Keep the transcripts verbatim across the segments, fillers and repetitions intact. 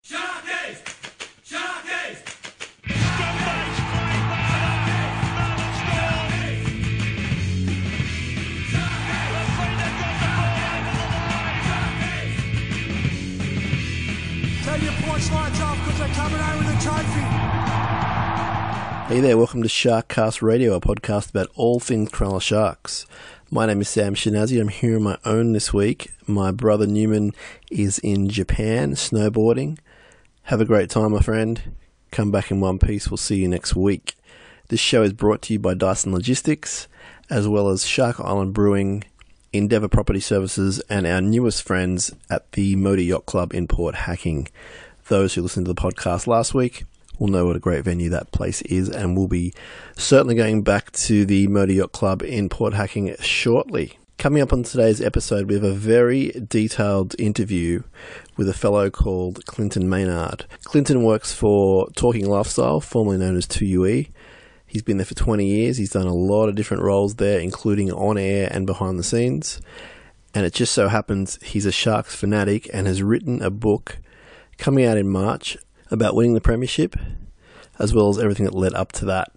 Sharkies! Sharkies! Tell your porch lights off because they're coming out with a trophy. Hey there, welcome to Sharkcast Radio, a podcast about all things Cronulla Sharks. My name is Sam Shinazi. I'm here on my own this week. My brother Newman is in Japan snowboarding. Have a great time, my friend. Come back in one piece. We'll see you next week. This show is brought to you by Dyson Logistics, as well as Shark Island Brewing, Endeavour Property Services, and our newest friends at the Motor Yacht Club in Port Hacking. Those who listened to the podcast last week will know what a great venue that place is, and we'll be certainly going back to the Motor Yacht Club in Port Hacking shortly. Coming up on today's episode, we have a very detailed interview with a fellow called Clinton Maynard. Clinton works for Talking Lifestyle, formerly known as two U E. He's been there for twenty years. He's done a lot of different roles there, including on air and behind the scenes. And it just so happens he's a Sharks fanatic and has written a book coming out in March about winning the premiership, as well as everything that led up to that.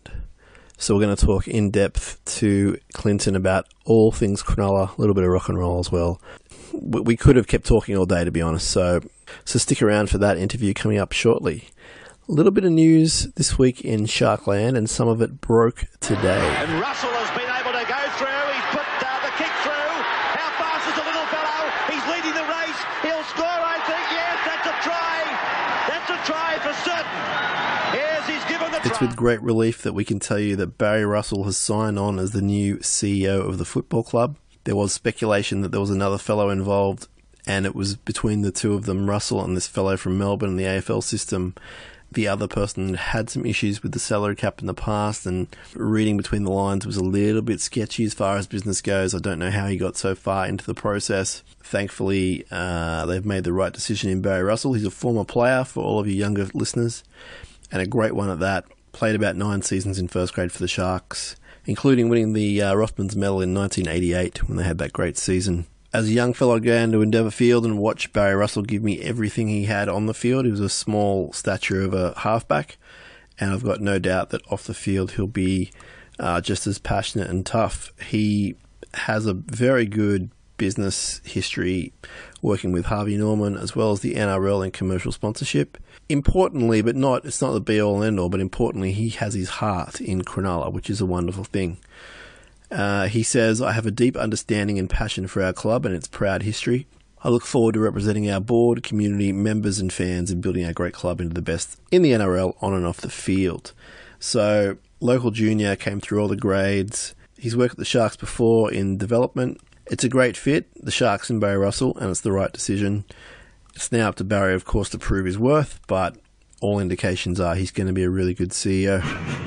So we're going to talk in depth to Clinton about all things Cronulla, a little bit of rock and roll as well. We could have kept talking all day, to be honest, so so stick around for that interview coming up shortly. A little bit of news this week in Sharkland, and some of it broke today. And Russell has been able to go through. He's put uh, the kick through. How fast is the little fellow? He's leading the race. He'll score, I think. Yes, that's a try. That's a try for certain. Yes, he's given the try. It's with great relief that we can tell you that Barry Russell has signed on as the new C E O of the football club. There was speculation that there was another fellow involved, and it was between the two of them, Russell and this fellow from Melbourne in the A F L system. The other person had some issues with the salary cap in the past, and reading between the lines was a little bit sketchy as far as business goes. I don't know how he got so far into the process. Thankfully, uh, they've made the right decision in Barry Russell. He's a former player for all of you younger listeners, and a great one at that. Played about nine seasons in first grade for the Sharks, including winning the uh, Rothmans Medal in nineteen eighty-eight when they had that great season. As a young fellow, I go to Endeavour Field and watched Barry Russell give me everything he had on the field. He was a small stature of a halfback, and I've got no doubt that off the field he'll be uh, just as passionate and tough. He has a very good business history working with Harvey Norman, as well as the N R L in commercial sponsorship. Importantly, but not it's not the be-all and end-all, but importantly, he has his heart in Cronulla, which is a wonderful thing. Uh, he says, I have a deep understanding and passion for our club and its proud history. I look forward to representing our board, community, members and fans in building our great club into the best in the N R L on and off the field. So, local junior, came through all the grades. He's worked at the Sharks before in development. It's a great fit, the Sharks and Barry Russell, and it's the right decision. It's now up to Barry, of course, to prove his worth, but all indications are he's going to be a really good C E O.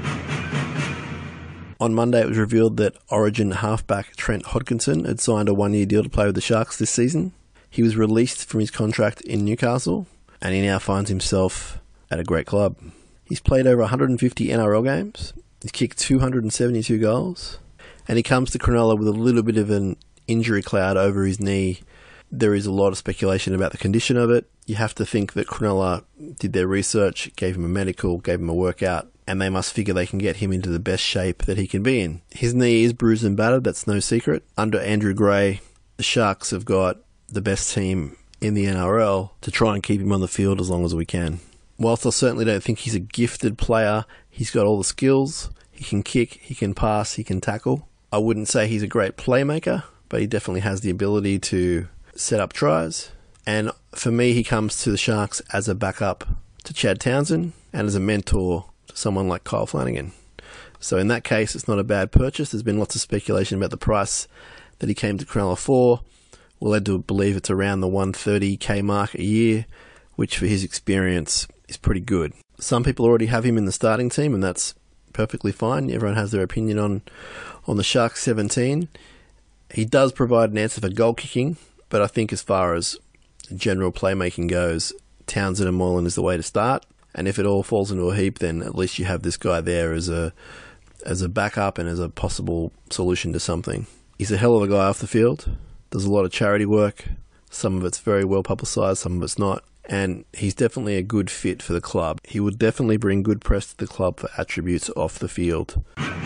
On Monday, it was revealed that Origin halfback Trent Hodkinson had signed a one-year deal to play with the Sharks this season. He was released from his contract in Newcastle, and he now finds himself at a great club. He's played over one hundred fifty N R L games, he's kicked two hundred seventy-two goals, and he comes to Cronulla with a little bit of an injury cloud over his knee. There is a lot of speculation about the condition of it. You have to think that Cronulla did their research, gave him a medical, gave him a workout, and they must figure they can get him into the best shape that he can be in. His knee is bruised and battered, that's no secret. Under Andrew Gray, the Sharks have got the best team in the N R L to try and keep him on the field as long as we can. Whilst I certainly don't think he's a gifted player, he's got all the skills. He can kick, he can pass, he can tackle. I wouldn't say he's a great playmaker, but he definitely has the ability to set up tries. And for me, he comes to the Sharks as a backup to Chad Townsend and as a mentor to someone like Kyle Flanagan. So in that case, it's not a bad purchase. There's been lots of speculation about the price that he came to Cronulla for. We're led to believe it's around the one hundred thirty thousand mark a year, which for his experience is pretty good. Some people already have him in the starting team, and that's perfectly fine. Everyone has their opinion on, on the Sharks seventeen. He does provide an answer for goal kicking, but I think as far as general playmaking goes, Townsend and Moylan is the way to start. And if it all falls into a heap, then at least you have this guy there as a as a backup and as a possible solution to something. He's a hell of a guy off the field. Does a lot of charity work. Some of it's very well publicised, some of it's not. and he's definitely a good fit for the club. He would definitely bring good press to the club for attributes off the field.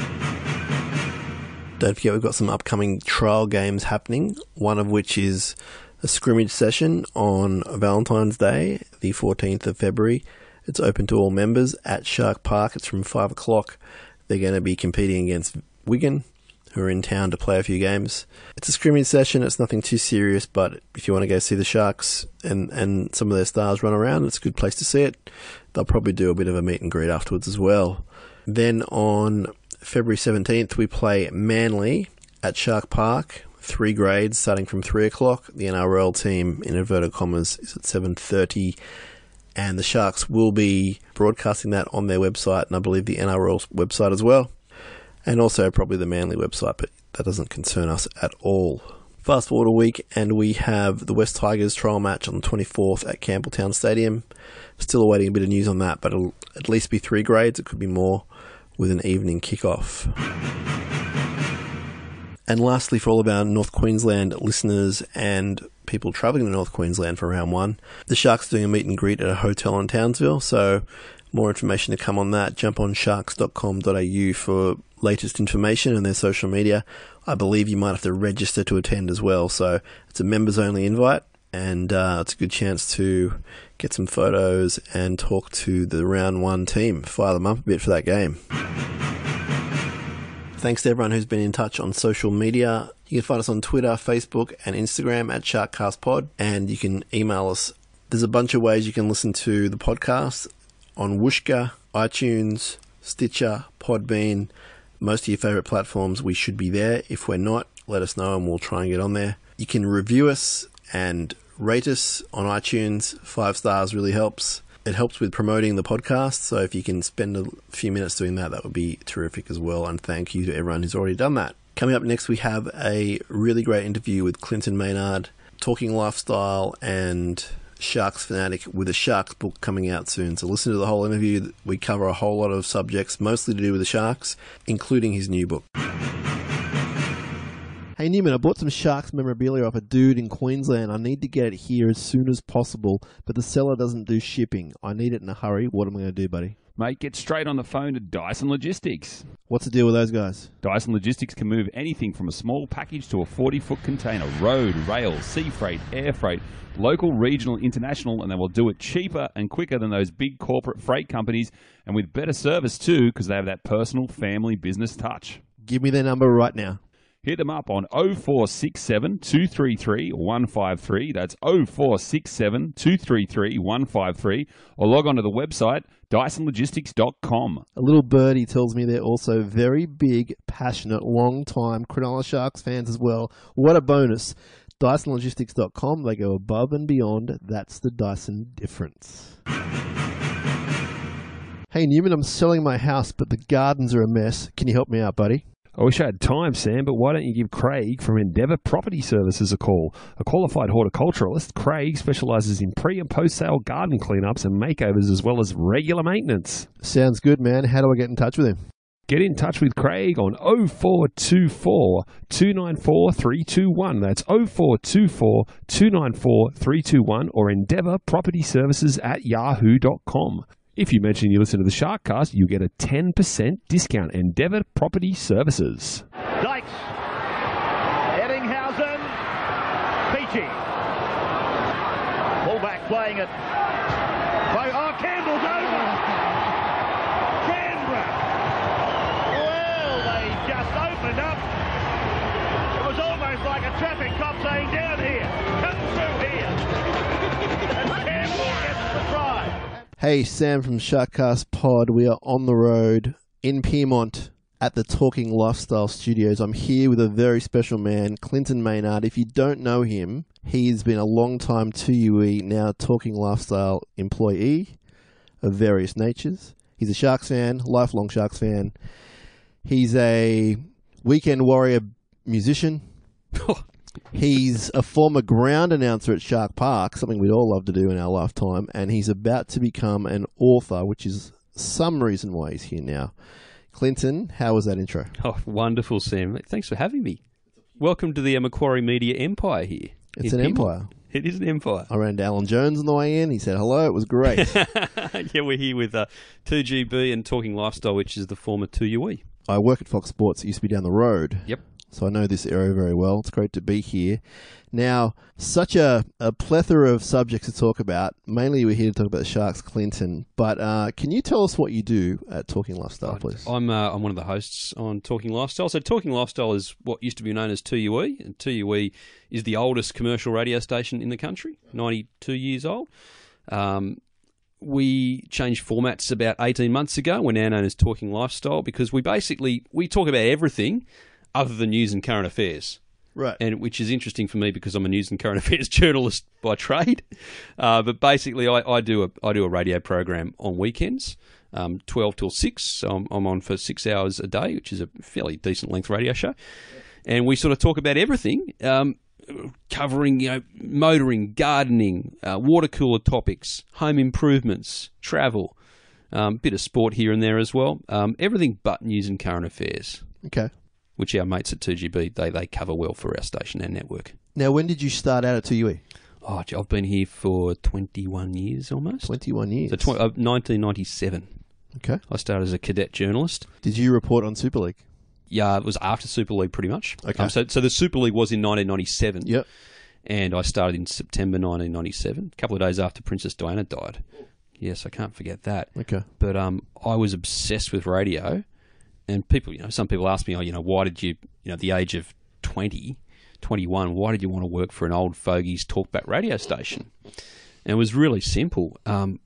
Don't forget we've got some upcoming trial games happening, one of which is a scrimmage session on Valentine's Day, the fourteenth of February. It's open to all members at Shark Park. It's from five o'clock. They're going to be competing against Wigan, who are in town to play a few games. It's a scrimmage session. It's nothing too serious, but if you want to go see the Sharks and, and some of their stars run around, it's a good place to see it. They'll probably do a bit of a meet and greet afterwards as well. Then on February seventeenth, we play Manly at Shark Park, three grades starting from three o'clock. The N R L team, in inverted commas, is at seven thirty, and the Sharks will be broadcasting that on their website, and I believe the N R L website as well, and also probably the Manly website, but that doesn't concern us at all. Fast forward a week, and we have the West Tigers trial match on the twenty-fourth at Campbelltown Stadium. Still awaiting a bit of news on that, but it'll at least be three grades. It could be more, with an evening kickoff. And lastly, for all of our North Queensland listeners and people travelling to North Queensland for round one, the Sharks are doing a meet and greet at a hotel in Townsville, so more information to come on that. Jump on sharks dot com dot a u for latest information and their social media. I believe you might have to register to attend as well, so it's a members-only invite, and uh, it's a good chance to get some photos and talk to the round one team, fire them up a bit for that game. Thanks to everyone who's been in touch on social media. You can find us on Twitter, Facebook, and Instagram at SharkCastPod, and you can email us. There's a bunch of ways you can listen to the podcast on Whooshkaa, iTunes, Stitcher, Podbean, most of your favourite platforms. We should be there. If we're not, let us know and we'll try and get on there. You can review us and rate us on iTunes. Five stars really helps. It helps with promoting the podcast, so if you can spend a few minutes doing that, that would be terrific as well, and thank you to everyone who's already done that. Coming up next, we have a really great interview with Clinton Maynard, talking lifestyle and Sharks fanatic, with a Sharks book coming out soon. So listen to the whole interview. We cover a whole lot of subjects, mostly to do with the Sharks, including his new book. Hey Newman, I bought some Sharks memorabilia off a dude in Queensland. I need to get it here as soon as possible, but the seller doesn't do shipping. I need it in a hurry. What am I going to do, buddy? Mate, get straight on the phone to Dyson Logistics. What's the deal with those guys? Dyson Logistics can move anything from a small package to a forty-foot container. Road, rail, sea freight, air freight, local, regional, international, and they will do it cheaper and quicker than those big corporate freight companies, and with better service too, because they have that personal family business touch. Give me their number right now. Hit them up on oh four six seven, two three three, one five three. That's oh four six seven, two three three, one five three. Or log on to the website, dyson logistics dot com. A little birdie tells me they're also very big, passionate, long-time Cronulla Sharks fans as well. What a bonus. dyson logistics dot com. They go above and beyond. That's the Dyson difference. Hey Newman, I'm selling my house, but the gardens are a mess. Can you help me out, buddy? I wish I had time, Sam, but why don't you give Craig from Endeavour Property Services a call? A qualified horticulturalist, Craig specialises in pre- and post-sale garden cleanups and makeovers as well as regular maintenance. Sounds good, man. How do I get in touch with him? Get in touch with Craig on oh four two four, two nine four, three two one. That's oh four two four, two nine four, three two one or endeavour property services at yahoo dot com. If you mention you listen to the Sharkcast, you get a ten percent discount. Endeavour Property Services. Dykes, Eddinghausen, Peachy. Fullback playing it. Oh, Campbell's over. Canberra. Well, they just opened up. It was almost like a traffic cop saying, down here, come through here. And Campbell gets the try. Hey, Sam from Sharkcast Pod. We are on the road in Pyrmont at the Talking Lifestyle Studios. I'm here with a very special man, Clinton Maynard. If you don't know him, he's been a long-time two U E, now Talking Lifestyle employee of various natures. He's a Sharks fan, lifelong Sharks fan. He's a weekend warrior musician. He's a former ground announcer at Shark Park, something we'd all love to do in our lifetime, and he's about to become an author, which is some reason why he's here now. Clinton, how was that intro? Oh, wonderful, Sam. Thanks for having me. Welcome to the Macquarie Media empire here. It's an Pyrmont. empire. It is an empire. I ran into Alan Jones on the way in. He said hello. It was great. Yeah, we're here with uh, two G B and Talking Lifestyle, which is the former two U E. I work at Fox Sports. It used to be down the road. Yep. So I know this area very well. It's great to be here. Now, such a, a plethora of subjects to talk about. Mainly we're here to talk about the Sharks, Clinton. But uh, can you tell us what you do at Talking Lifestyle, please? I'm uh, I'm one of the hosts on Talking Lifestyle. So Talking Lifestyle is what used to be known as two U E. And two U E is the oldest commercial radio station in the country, ninety-two years old. Um, we changed formats about eighteen months ago. We're now known as Talking Lifestyle because we basically we talk about everything other than news and current affairs. Right. And which is interesting for me because I'm a news and current affairs journalist by trade. Uh, but basically, I, I do a I do a radio program on weekends, um, twelve till six. So I'm, I'm on for six hours a day, which is a fairly decent length radio show. And we sort of talk about everything, um, covering you know motoring, gardening, uh, water cooler topics, home improvements, travel, um, bit of sport here and there as well. Um, everything but news and current affairs. Okay. Which our mates at two G B, they, they cover well for our station and network. Now, when did you start out at two U E? Oh, gee, I've been here for twenty-one years almost. twenty-one years. So tw- uh, nineteen ninety-seven. Okay. I started as a cadet journalist. Did you report on Super League? Yeah, it was after Super League pretty much. Okay. Um, so, so the Super League was in nineteen ninety-seven. Yep. And I started in September nineteen ninety-seven, a couple of days after Princess Diana died. Yes, I can't forget that. Okay. But um, I was obsessed with radio. And people, you know, some people ask me, oh, you know, why did you, you know, at the age of twenty, twenty-one, why did you want to work for an old fogey's talkback radio station? And it was really simple. Um,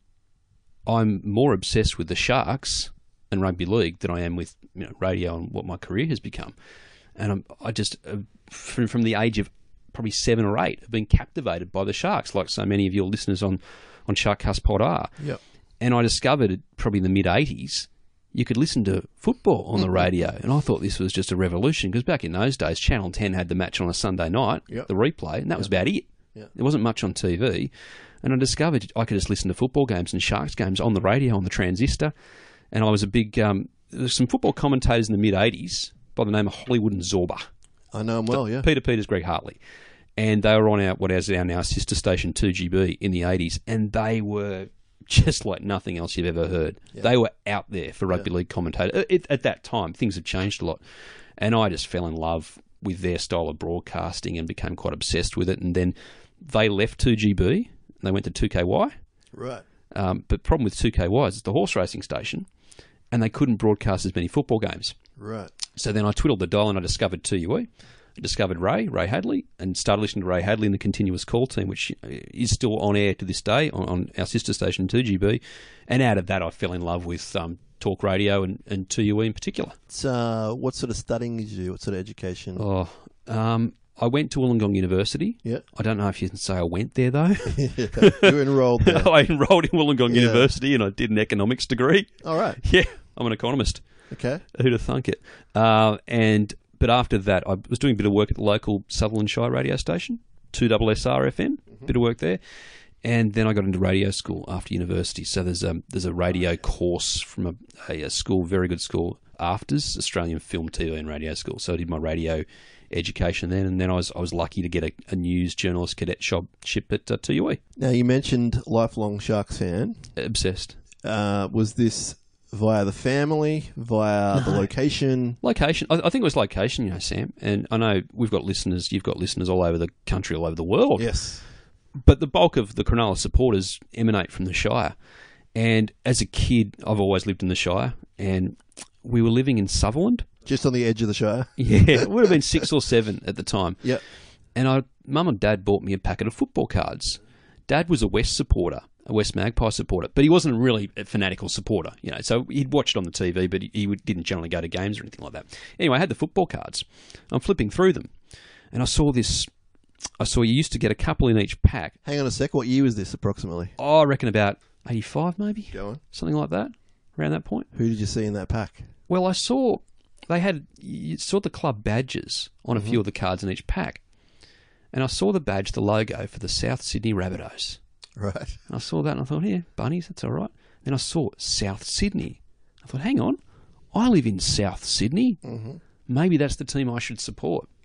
I'm more obsessed with the Sharks and rugby league than I am with you know, radio and what my career has become. And I'm, I just, uh, from, from the age of probably seven or eight, have been captivated by the Sharks, like so many of your listeners on, on Sharkcast Pod are. Yep. And I discovered probably in the mid-eighties, you could listen to football on the radio, and I thought this was just a revolution because back in those days, Channel ten had the match on a Sunday night, yep. the replay, and that yep. was about it. Yep. There wasn't much on T V, and I discovered I could just listen to football games and Sharks games on the radio, on the transistor, and I was a big... Um, there's some football commentators in the mid-eighties by the name of Hollywood and Zorba. I know them well, yeah. Peter Peters, Greg Hartley. And they were on our what is our now sister station, two G B, in the eighties, and they were... just like nothing else you've ever heard. Yeah. They were out there for rugby yeah. league commentators. At, at that time, things had changed a lot. And I just fell in love with their style of broadcasting and became quite obsessed with it. And then they left two G B and they went to two K Y. Right. Um, but the problem with two K Y is it's the horse racing station and they couldn't broadcast as many football games. Right. So then I twiddled the dial and I discovered two U E. I discovered Ray, Ray Hadley, and started listening to Ray Hadley in the Continuous Call team, which is still on air to this day on, on our sister station, two G B. And out of that, I fell in love with um, talk radio and, and two U E in particular. So, uh, what sort of studying did you do? What sort of education? Oh, um, I went to Wollongong University. Yeah. I don't know if you can say I went there, though. You were enrolled there. I enrolled in Wollongong yeah. University and I did an economics degree. All right. Yeah, I'm an economist. Okay. Who'd have thunk it? Uh, and... But after that, I was doing a bit of work at the local Sutherland Shire radio station, two S S R F M, mm-hmm. bit of work there. And then I got into radio school after university. So there's a, there's a radio course from a, a, a school, very good school, AFTRS, Australian Film, T V and Radio School. So I did my radio education then. And then I was I was lucky to get a, a news journalist cadetship at uh, two U E. Now, you mentioned lifelong Sharks fan. Obsessed. Uh, was this... via the family, via no. the location? Location. I, I think it was location, you know, Sam. And I know we've got listeners, you've got listeners all over the country, all over the world. Yes. But the bulk of the Cronulla supporters emanate from the Shire. And as a kid, I've always lived in the Shire. And we were living in Sutherland. Just on the edge of the Shire? Yeah. It would have been six or seven at the time. Yep. And I, Mum and Dad bought me a packet of football cards. Dad was a West supporter. A West Magpie supporter, but he wasn't really a fanatical supporter, you know. So he'd watch it on the T V, but he, he didn't generally go to games or anything like that. Anyway, I had the football cards. I'm flipping through them, and I saw this. I saw you used to get a couple in each pack. Hang on a sec. What year was this approximately? Oh, I reckon about eighty-five, maybe. Go on. Something like that, around that point. Who did you see in that pack? Well, I saw they had you saw the club badges on a mm-hmm. few of the cards in each pack, and I saw the badge, the logo for the South Sydney Rabbitohs. Right. And I saw that and I thought, yeah, bunnies, that's all right. Then I saw South Sydney. I thought, hang on, I live in South Sydney. Mm-hmm. Maybe that's the team I should support.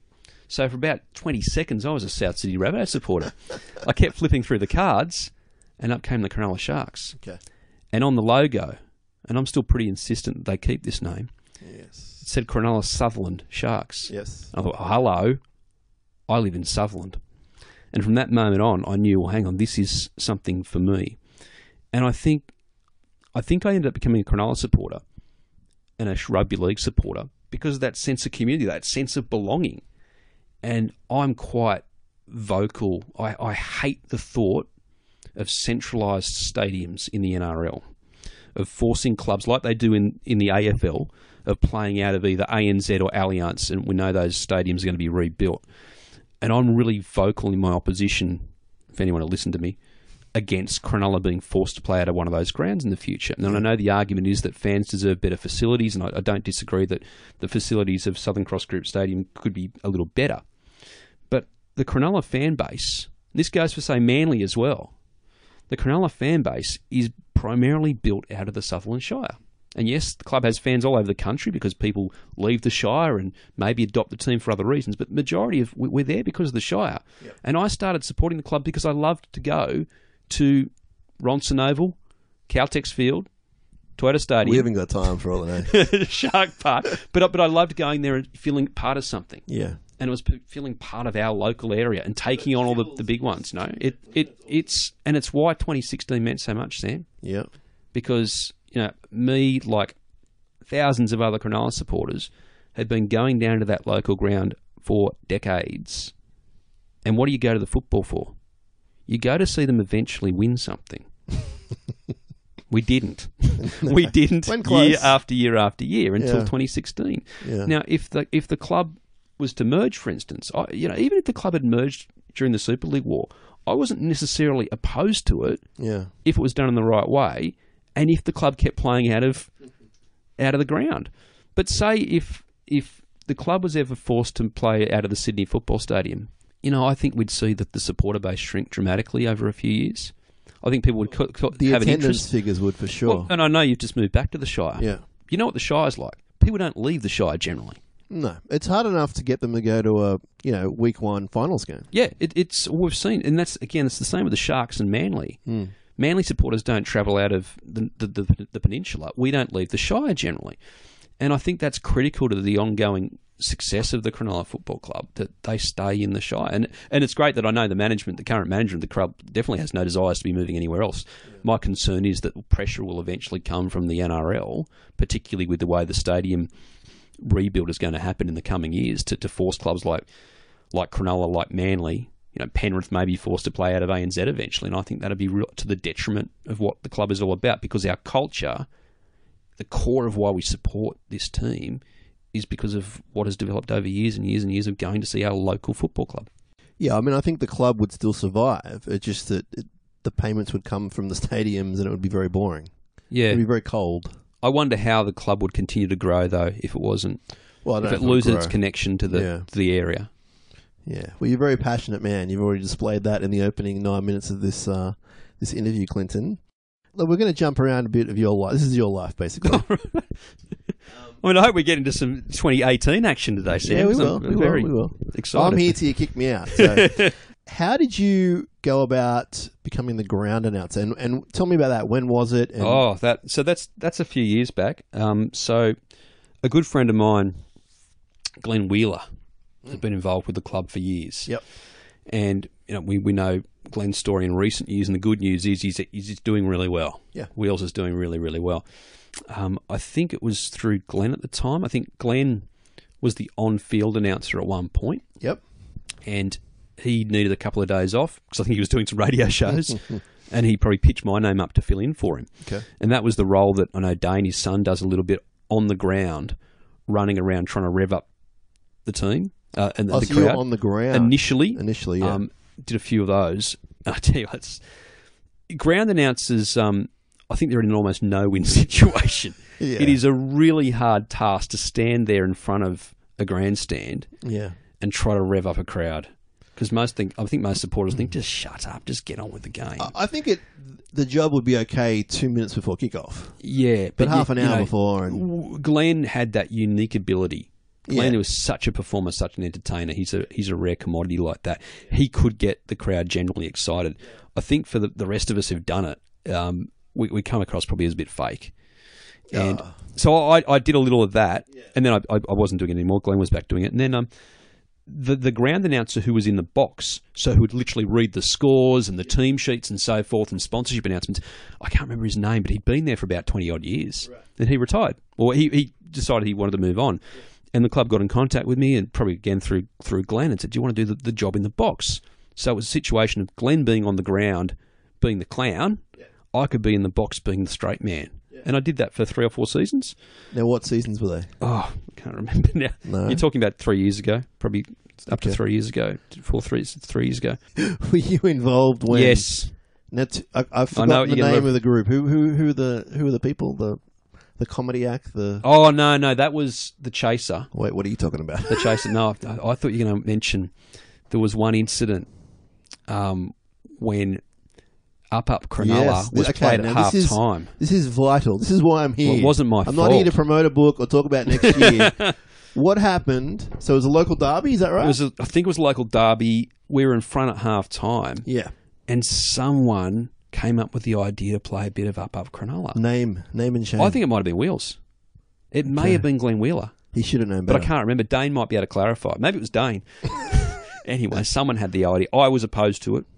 So for about twenty seconds, I was a South Sydney Rabbitohs supporter. I kept flipping through the cards, and up came the Cronulla Sharks. Okay. And on the logo, and I'm still pretty insistent that they keep this name, Yes. it said Cronulla Sutherland Sharks. Yes. I thought, oh, hello, I live in Sutherland. And from that moment on, I knew, well, hang on, this is something for me. And I think I think I ended up becoming a Cronulla supporter and a rugby league supporter because of that sense of community, that sense of belonging. And I'm quite vocal. I, I hate the thought of centralised stadiums in the N R L, of forcing clubs like they do in, in the A F L, of playing out of either A N Z or Allianz, and we know those stadiums are going to be rebuilt. And I'm really vocal in my opposition, if anyone will listen to me, against Cronulla being forced to play out of one of those grounds in the future. And I know the argument is that fans deserve better facilities, and I, I don't disagree that the facilities of Southern Cross Group Stadium could be a little better. But the Cronulla fan base, this goes for, say, Manly as well, the Cronulla fan base is primarily built out of the Sutherland Shire. And yes, the club has fans all over the country because people leave the Shire and maybe adopt the team for other reasons, but the majority of we're there because of the Shire. Yep. And I started supporting the club because I loved to go to Ronson Oval, Caltex Field, Toyota Stadium. We haven't got time for all of that. Shark Park. But, but I loved going there and feeling part of something. Yeah. And it was p- feeling part of our local area and taking on all the, the big ones. No, it, it it's and it's why twenty sixteen meant so much, Sam. Yeah. Because, you know, me, like thousands of other Cronulla supporters, had been going down to that local ground for decades. And what do you go to the football for? You go to see them eventually win something. We didn't. No. We didn't year after year after year until yeah. twenty sixteen. Yeah. Now, if the if the club was to merge, for instance, I, you know, even if the club had merged during the Super League war, I wasn't necessarily opposed to it. Yeah. If it was done in the right way, and if the club kept playing out of out of the ground. But say if if the club was ever forced to play out of the Sydney Football Stadium, you know, I think we'd see that the supporter base shrink dramatically over a few years. I think people would co- co- the have an attendance interest. figures would for sure. Well, and I know you've just moved back to the Shire. Yeah. You know what the Shire's like. People don't leave the Shire generally. No, it's hard enough to get them to go to a you know week one finals game. Yeah, it, it's we've seen, and that's again, it's the same with the Sharks and Manly. Mm. Manly supporters don't travel out of the, the the the peninsula. We don't leave the Shire generally, and I think that's critical to the ongoing success of the Cronulla Football Club, that they stay in the Shire. And and it's great that I know the management, the current management of the club, definitely has no desires to be moving anywhere else. Yeah. My concern is that pressure will eventually come from the N R L, particularly with the way the stadium rebuild is going to happen in the coming years, to, to force clubs like like Cronulla, like Manly, you know, Penrith may be forced to play out of A N Z eventually, and I think that'd be real, to the detriment of what the club is all about, because our culture, the core of why we support this team, is because of what has developed over years and years and years of going to see our local football club. Yeah, I mean, I think the club would still survive. It's just that it, the payments would come from the stadiums and it would be very boring. Yeah. It would be very cold. I wonder how the club would continue to grow, though, if it wasn't, well, if it loses its connection to the yeah. to the area. Yeah. Well, you're a very passionate man. You've already displayed that in the opening nine minutes of this uh, this interview, Clinton. Look, we're going to jump around a bit of your life. This is your life, basically. I mean, I hope we get into some twenty eighteen action today, Sam. Yeah, we will. I'm we very will. We will. excited. I'm here till you kick me out. So, how did you go about becoming the ground announcer? And, and tell me about that. When was it? And oh, that so that's that's a few years back. Um, so a good friend of mine, Glenn Wheeler, has been involved with the club for years. Yep. And you know, we, we know Glenn's story in recent years, and the good news is he's, he's doing really well. Yeah. Wheels is doing really, really well. Um, I think it was through Glenn at the time. I think Glenn was the on-field announcer at one point. Yep. And he needed a couple of days off because I think he was doing some radio shows, and he probably pitched my name up to fill in for him. Okay. And that was the role that I know Dane, his son, does a little bit on the ground, running around trying to rev up the team. Uh, and oh, the so crowd. you were on the ground Initially. Initially, yeah. Um, did a few of those. I tell you, it's ground announcers. Um, I think they're in an almost no-win situation. Yeah. It is a really hard task to stand there in front of a grandstand, yeah, and try to rev up a crowd. Because most think, I think most supporters think, just shut up, just get on with the game. I think it. The job would be okay two minutes before kickoff. Yeah, but, but half you, an hour you know, before. And Glenn had that unique ability Glenn Yeah. was such a performer, such an entertainer. He's a he's a rare commodity like that. He could get the crowd generally excited. I think for the, the rest of us who've done it, um, we, we come across probably as a bit fake. And Ah. so I, I did a little of that, and then I, I, I wasn't doing it anymore. Glenn was back doing it. And then um, the, the ground announcer who was in the box, so who would literally read the scores and the team sheets and so forth and sponsorship announcements, I can't remember his name, but he'd been there for about twenty-odd years. Right. And he retired. Or he, he decided he wanted to move on. Yeah. And the club got in contact with me, and probably again through through Glenn, and said, do you want to do the, the job in the box? So it was a situation of Glenn being on the ground, being the clown. Yeah. I could be in the box being the straight man. Yeah. And I did that for three or four seasons. Now, what seasons were they? Oh, I can't remember now. No. You're talking about three years ago, probably up Okay. to three years ago, four, three, three years ago. Were you involved when? Yes. Now, t- I, I've I know forgotten what the you're name gonna- of the group. Who who who are the who are the people? The the comedy act. The Oh, no, no, that was The Chaser. wait, what are you talking about? The Chaser. No, I, I thought you were going to mention there was one incident um, when Up Up Cronulla Yes. was Okay, played at now half this is- time. This is vital. This is why I'm here. Well, it wasn't my I'm not here to fault. promote a book or talk about next year. What happened? So it was a local derby. Is that right? It was, a, I think it was a local derby. We were in front at half time, yeah. and someone came up with the idea to play a bit of Up Up Cronulla. Name, name and shame. I think it might have been Wheels. It may Okay. have been Glenn Wheeler, he should have known but better. I can't remember. Dane might be able to clarify. Maybe it was Dane. Anyway, someone had the idea. I was opposed to it.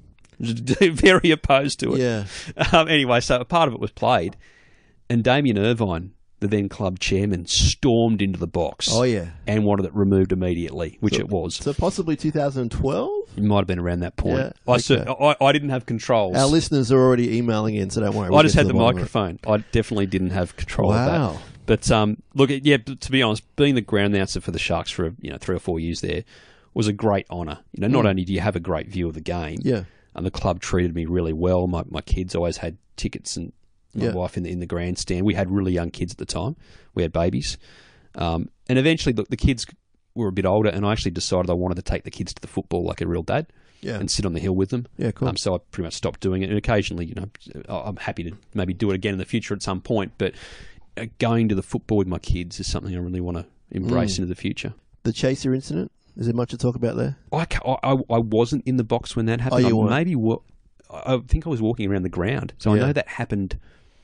Very opposed to it. Yeah. Um, anyway, so a part of it was played, and Damien Irvine, the then club chairman, stormed into the box. Oh yeah. And wanted it removed immediately, which So- it was. So possibly two thousand twelve. It might have been around that point. Yeah, I, okay. cer- I, I didn't have controls. Our listeners are already emailing in, so don't worry. we'll I just get had to the bottom of it. microphone. I definitely didn't have control Wow. of that. But um, look, yeah. To be honest, being the ground announcer for the Sharks for you know three or four years there was a great honour. You know, not Mm. only do you have a great view of the game, Yeah. and the club treated me really well. My my kids always had tickets, and my Yeah. wife in the in the grandstand. We had really young kids at the time. We had babies, um, and eventually the, the kids were a bit older, and I actually decided I wanted to take the kids to the football like a real dad. Yeah. And sit on the hill with them. Yeah, cool. Um, so I pretty much stopped doing it, and occasionally, you know, I'm happy to maybe do it again in the future at some point. But uh, going to the football with my kids is something I really want to embrace Mm. into the future. The Chaser incident. Is there much to talk about there? I, ca- I, I wasn't in the box when that happened. Oh, you I weren't? maybe wa- I think I was walking around the ground, so I Yeah. know that happened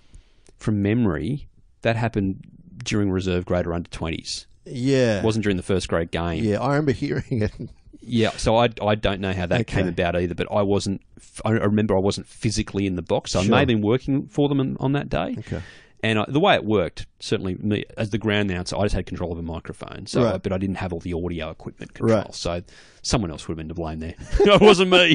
from memory. That happened during reserve grade or under twenties. Yeah. It wasn't during the first grade game. Yeah, I remember hearing it. Yeah, so I, I don't know how that Okay. came about either, but I wasn't. I remember I wasn't physically in the box. So I Sure. may have been working for them on, on that day. Okay. And I, the way it worked, certainly me as the ground announcer, I just had control of a microphone. So, Right. I, but I didn't have all the audio equipment control. Right. So someone else would have been to blame there. It wasn't me.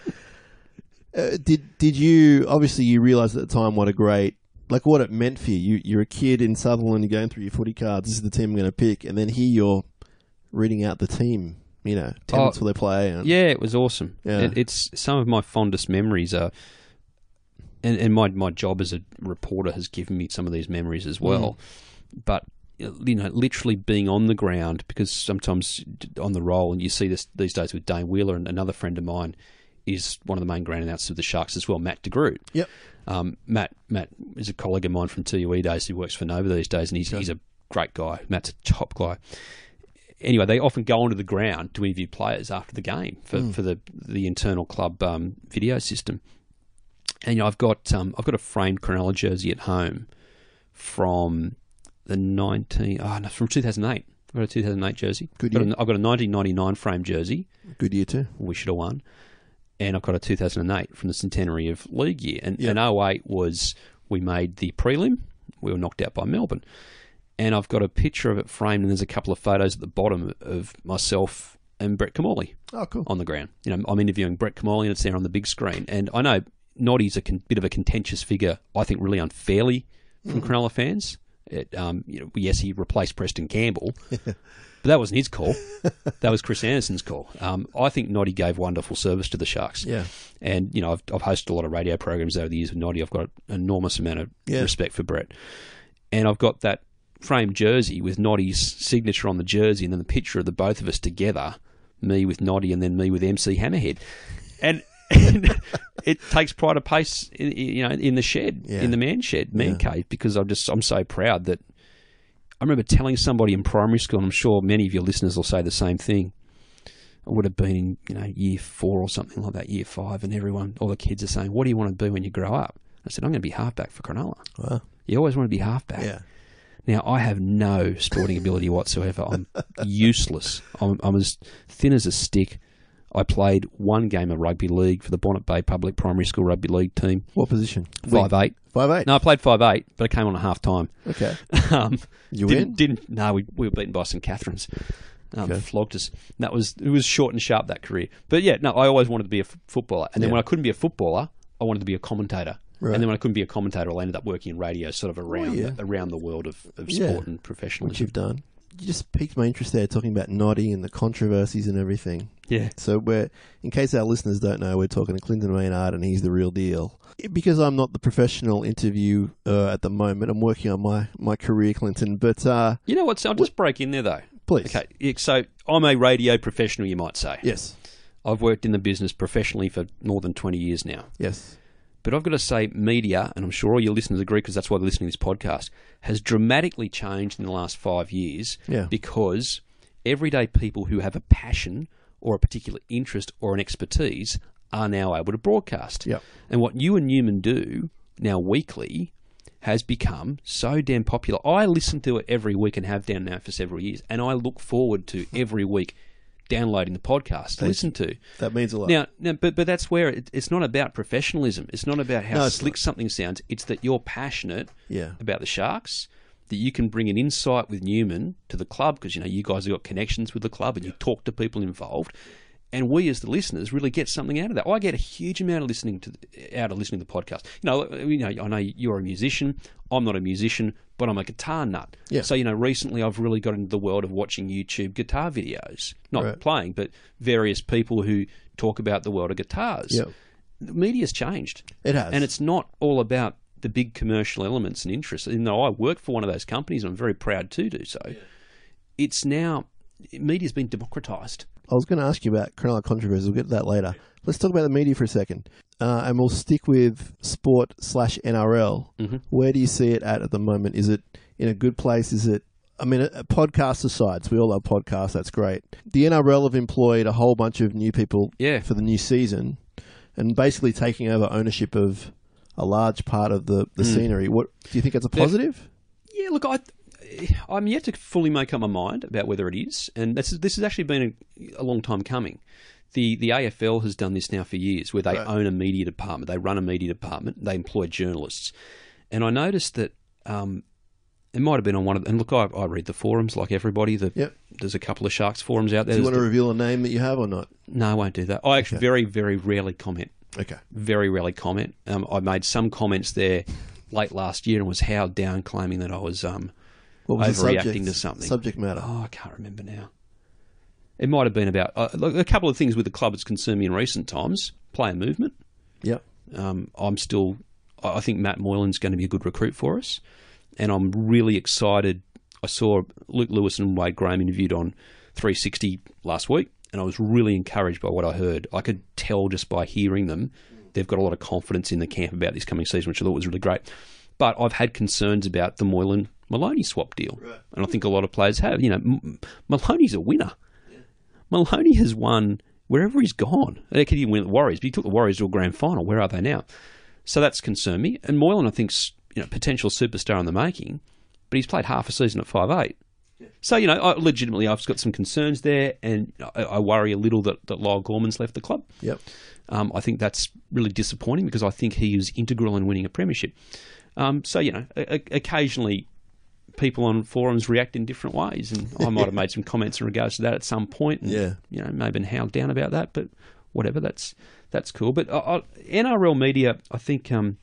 Uh, did did you obviously you realised at the time what a great like what it meant for you. you? You're a kid in Sutherland, you're going through your footy cards. This is the team I'm going to pick, and then here you're reading out the team. You know, ten Oh, minutes before they play. And, Yeah, it was awesome. Yeah. It, it's some of my fondest memories are, and, and my my job as a reporter has given me some of these memories as well. But you know, literally being on the ground, because sometimes on the roll, and you see this these days with Dane Wheeler, and another friend of mine is one of the main ground announcers of the Sharks as well, Matt DeGroot. Yep. Um, Matt Matt is a colleague of mine from T U E days. He works for Nova these days, and he's he's a great guy. Matt's a top guy. Anyway, they often go onto the ground to interview players after the game for, for the the internal club um, video system. And you know, I've got um, I've got a framed Cronulla jersey at home from the nineteen oh no, from two thousand eight. I've got a two thousand eight jersey. Good Got a- year. I've got a nineteen ninety-nine framed jersey. Good year too. We should have won. And I've got a two thousand eight from the centenary of league year. And, Yep. and oh eight was we made the prelim. We were knocked out by Melbourne. And I've got a picture of it framed, and there's a couple of photos at the bottom of myself and Brett Kamali Oh, cool. on the ground. You know, I'm interviewing Brett Kamali, and it's there on the big screen. And I know Noddy's a con- bit of a contentious figure, I think really unfairly from Cronulla fans. It, um, you know, yes, he replaced Preston Campbell, but that wasn't his call. That was Chris Anderson's call. Um, I think Noddy gave wonderful service to the Sharks. Yeah. And, you know, I've, I've hosted a lot of radio programs over the years with Noddy. I've got an enormous amount of Yeah. respect for Brett. And I've got that framed jersey with Noddy's signature on the jersey, and then the picture of the both of us together, me with Noddy and then me with M C Hammerhead. And, and it takes pride of place, in, you know, in the shed, Yeah. in the man shed, man Yeah. cave, because I'm just I'm so proud that remember telling somebody in primary school, and I'm sure many of your listeners will say the same thing. I would have been in, you know, year four or something like that, year five, and everyone, all the kids are saying, what do you want to be when you grow up? I said, I'm going to be halfback for Cronulla. Wow. You always want to be halfback. Yeah. Now, I have no sporting ability whatsoever. I'm useless. I'm, I'm as thin as a stick. I played one game of rugby league for the Bonnet Bay Public Primary School Rugby League team. What position? Five eight. Five eight. No, I played five eight, but I came on at half time. Okay. um, You didn't, win? Didn't. No, we, we were beaten by St Catharines. Um, Okay. Flogged us. That was it. Was short and sharp, that career. But yeah, no, I always wanted to be a f- footballer, and then Yeah. when I couldn't be a footballer, I wanted to be a commentator. Right. And then when I couldn't be a commentator, I ended up working in radio, sort of around yeah. around the world of, of Yeah. sport and What professionalism. you've done. You just piqued my interest there, talking about Noddy and the controversies and everything. Yeah. So we're, in case our listeners don't know, we're talking to Clinton Maynard, and he's the real deal. Because I'm not the professional interview uh, at the moment, I'm working on my, my career, Clinton. But uh, You know what? So I'll just break in there though. please, Okay, yeah, so I'm a radio professional, you might say. yes, I've worked in the business professionally for more than twenty years now. yes, But I've got to say, media, and I'm sure all your listeners agree because that's why they're listening to this podcast, has dramatically changed in the last five years Yeah. because everyday people who have a passion or a particular interest or an expertise are now able to broadcast. Yep. And what you and Newman do now weekly has become so damn popular. I listen to it every week and have done now for several years, and I look forward to every week downloading the podcast to listen to. that means a lot. Now, now but but that's where it, it's not about professionalism. It's not about how No, it's slick not. something sounds. It's that you're passionate Yeah. about the Sharks, that you can bring an insight with Newman to the club because, you know, you guys have got connections with the club and you talk to people involved. And we, as the listeners, really get something out of that. I get a huge amount of listening to out of listening to the podcast. You know, you know, I know you're a musician. I'm not a musician, but I'm a guitar nut. Yeah. So, you know, recently I've really got into the world of watching YouTube guitar videos, not Right. playing, but various people who talk about the world of guitars. Yep. The media's changed. It has. And it's not all about the big commercial elements and interests. Even though I work for one of those companies, and I'm very proud to do so. It's now, media's been democratised. I was going to ask you about Cronulla controversy. We'll get to that later. Let's talk about the media for a second. Uh, and we'll stick with sport slash N R L. Mm-hmm. Where do you see it at at the moment? Is it in a good place? Is it, I mean, a, a podcast aside, so we all love podcasts, that's great. The N R L have employed a whole bunch of new people Yeah. for the new season and basically taking over ownership of a large part of the, the scenery. What do you think that's a positive? Yeah, look, I, I'm yet to fully make up my mind about whether it is, and this, is, this has actually been a, a long time coming. The the A F L has done this now for years, where they Right. own a media department, they run a media department, they employ journalists, and I noticed that um, it might have been on one of. And look, I, I read the forums like everybody. The, Yep. There's a couple of Sharks forums out there. Do you There's want to the- reveal a name that you have or not? no, I won't do that. I actually Okay. very very rarely comment. Okay. Very rarely comment. Um, I made some comments there late last year and was howled down, claiming that I was um, What was the overreacting subject, to something. Subject matter. Oh, I can't remember now. It might have been about uh, look, a couple of things with the club that's concerned me in recent times. Player movement. Yep. Um, I'm still. I I think Matt Moylan's going to be a good recruit for us, and I'm really excited. I saw Luke Lewis and Wade Graham interviewed on three sixty last week, and I was really encouraged by what I heard. I could tell just by hearing them, they've got a lot of confidence in the camp about this coming season, which I thought was really great. But I've had concerns about the Moylan Maloney swap deal, Right. and I think a lot of players have. You know, M- Maloney's a winner. Maloney has won wherever he's gone. They could even win at the Warriors, but he took the Warriors to a grand final. Where are they now? So that's concerned me. And Moylan, I think's, you know, potential superstar in the making, but he's played half a season at five eight. So, you know, I, legitimately, I've got some concerns there, and I, I worry a little that, that Lyle Gorman's left the club. Yep. Um, I think that's really disappointing because I think he is integral in winning a premiership. Um, so, you know, a, a, occasionally people on forums react in different ways, and I might have made some comments in regards to that at some point, and, Yeah. you know, maybe been howled down about that, but whatever, that's that's cool. But uh, uh, N R L media, I think um,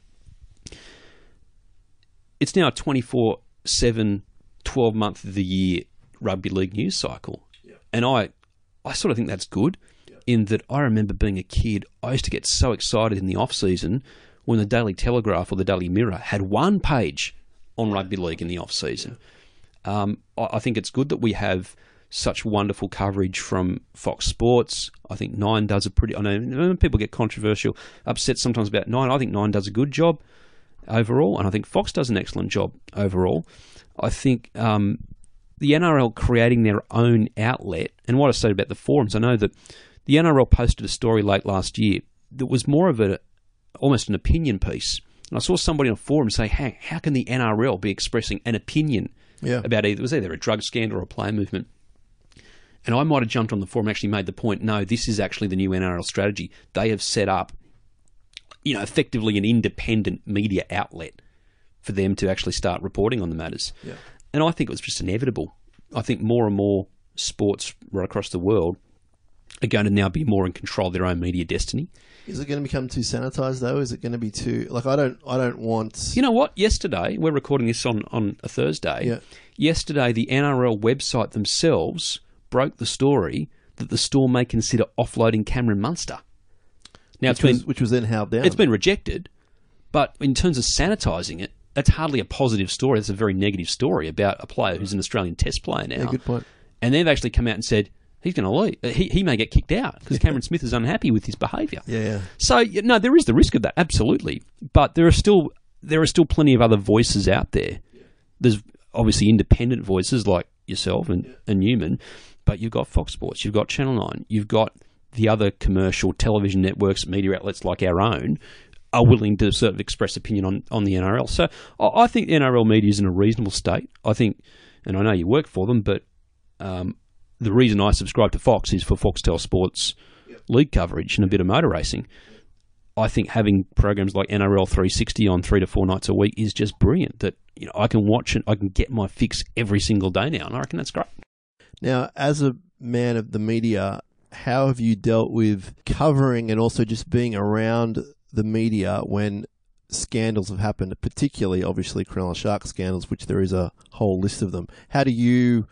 it's now a twenty-four seven, twelve-month of the year rugby league news cycle, and I, I sort of think that's good, in that I remember being a kid, I used to get so excited in the off-season when the Daily Telegraph or the Daily Mirror had one page on rugby league in the off-season. Um, I, I think it's good that we have such wonderful coverage from Fox Sports. I think Nine does a pretty... I know people get controversial, upset sometimes about Nine. I think Nine does a good job. overall, and I think Fox does an excellent job overall. I think um, the N R L creating their own outlet, and what I said about the forums, I know that the N R L posted a story late last year that was more of a almost an opinion piece. And I saw somebody on a forum say, hey, how can the N R L be expressing an opinion Yeah. about either, it was either a drug scandal or a player movement? And I might have jumped on the forum and actually made the point, no, this is actually the new N R L strategy. They have set up, you know, effectively an independent media outlet for them to actually start reporting on the matters. Yeah. And I think it was just inevitable. I think more and more sports right across the world are going to now be more in control of their own media destiny. Is it going to become too sanitized though? Is it going to be too like I don't I don't want You know what? Yesterday, we're recording this on, on a Thursday. Yeah. Yesterday, the N R L website themselves broke the story that the store may consider offloading Cameron Munster. Now, which it's been was, which was then held down. it's been rejected, but in terms of sanitising it, that's hardly a positive story. That's a very negative story about a player who's an Australian Test player now. Yeah, good point. And they've actually come out and said he's going to leave. He, he may get kicked out because Cameron Smith is unhappy with his behaviour. Yeah, yeah. So you no, there is the risk of that, absolutely. But there are still there are still plenty of other voices out there. There's obviously independent voices like yourself and, and Newman, but you've got Fox Sports, you've got Channel Nine, you've got the other commercial television networks, media outlets like our own, are willing to sort of express opinion on, on the N R L. So I I think the N R L media is in a reasonable state. I think, and I know you work for them, but um, the reason I subscribe to Fox is for Foxtel Sports league coverage and a bit of motor racing. I think having programs like N R L three sixty on three to four nights a week is just brilliant. That you know I can watch it, I can get my fix every single day now, and I reckon that's great. Now, as a man of the media, how have you dealt with covering and also just being around the media when scandals have happened, particularly, obviously, Cronulla Sharks scandals, which there is a whole list of them? How do you,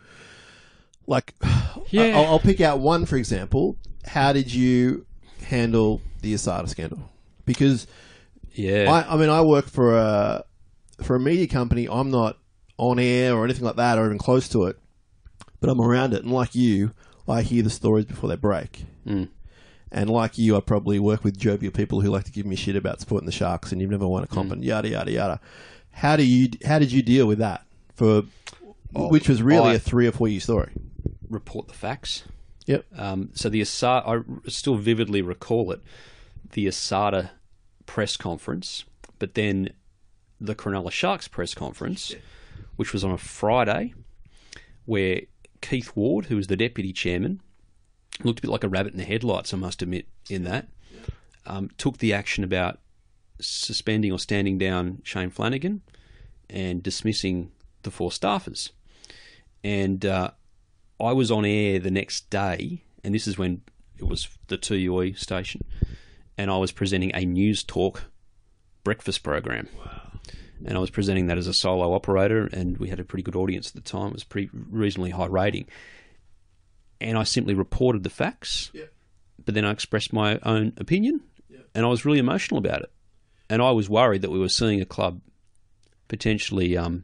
like, Yeah. I'll, I'll pick out one, for example. How did you handle the Asada scandal? Because, Yeah, I, I mean, I work for a, for a media company. I'm not on air or anything like that or even close to it, but I'm around it. And like you, I hear the stories before they break. Mm. And like you, I probably work with jovial people who like to give me shit about supporting the Sharks and you've never won a comp and yada, yada, yada. How do you, how did you deal with that? For which was really I- a three or four year story. report the facts. Yep. Um, so the Asada, I still vividly recall it, the Asada press conference, but then the Cronulla Sharks press conference, which was on a Friday, where Keith Ward, who was the deputy chairman, looked a bit like a rabbit in the headlights, I must admit, in that, um, took the action about suspending or standing down Shane Flanagan and dismissing the four staffers. And uh, I was on air the next day, and this is when it was the two U E station, and I was presenting a News Talk breakfast program. Wow. And I was presenting that as a solo operator, and we had a pretty good audience at the time. It was pretty reasonably high rating. And I simply reported the facts, Yeah. but then I expressed my own opinion, Yeah. and I was really emotional about it. And I was worried that we were seeing a club potentially um,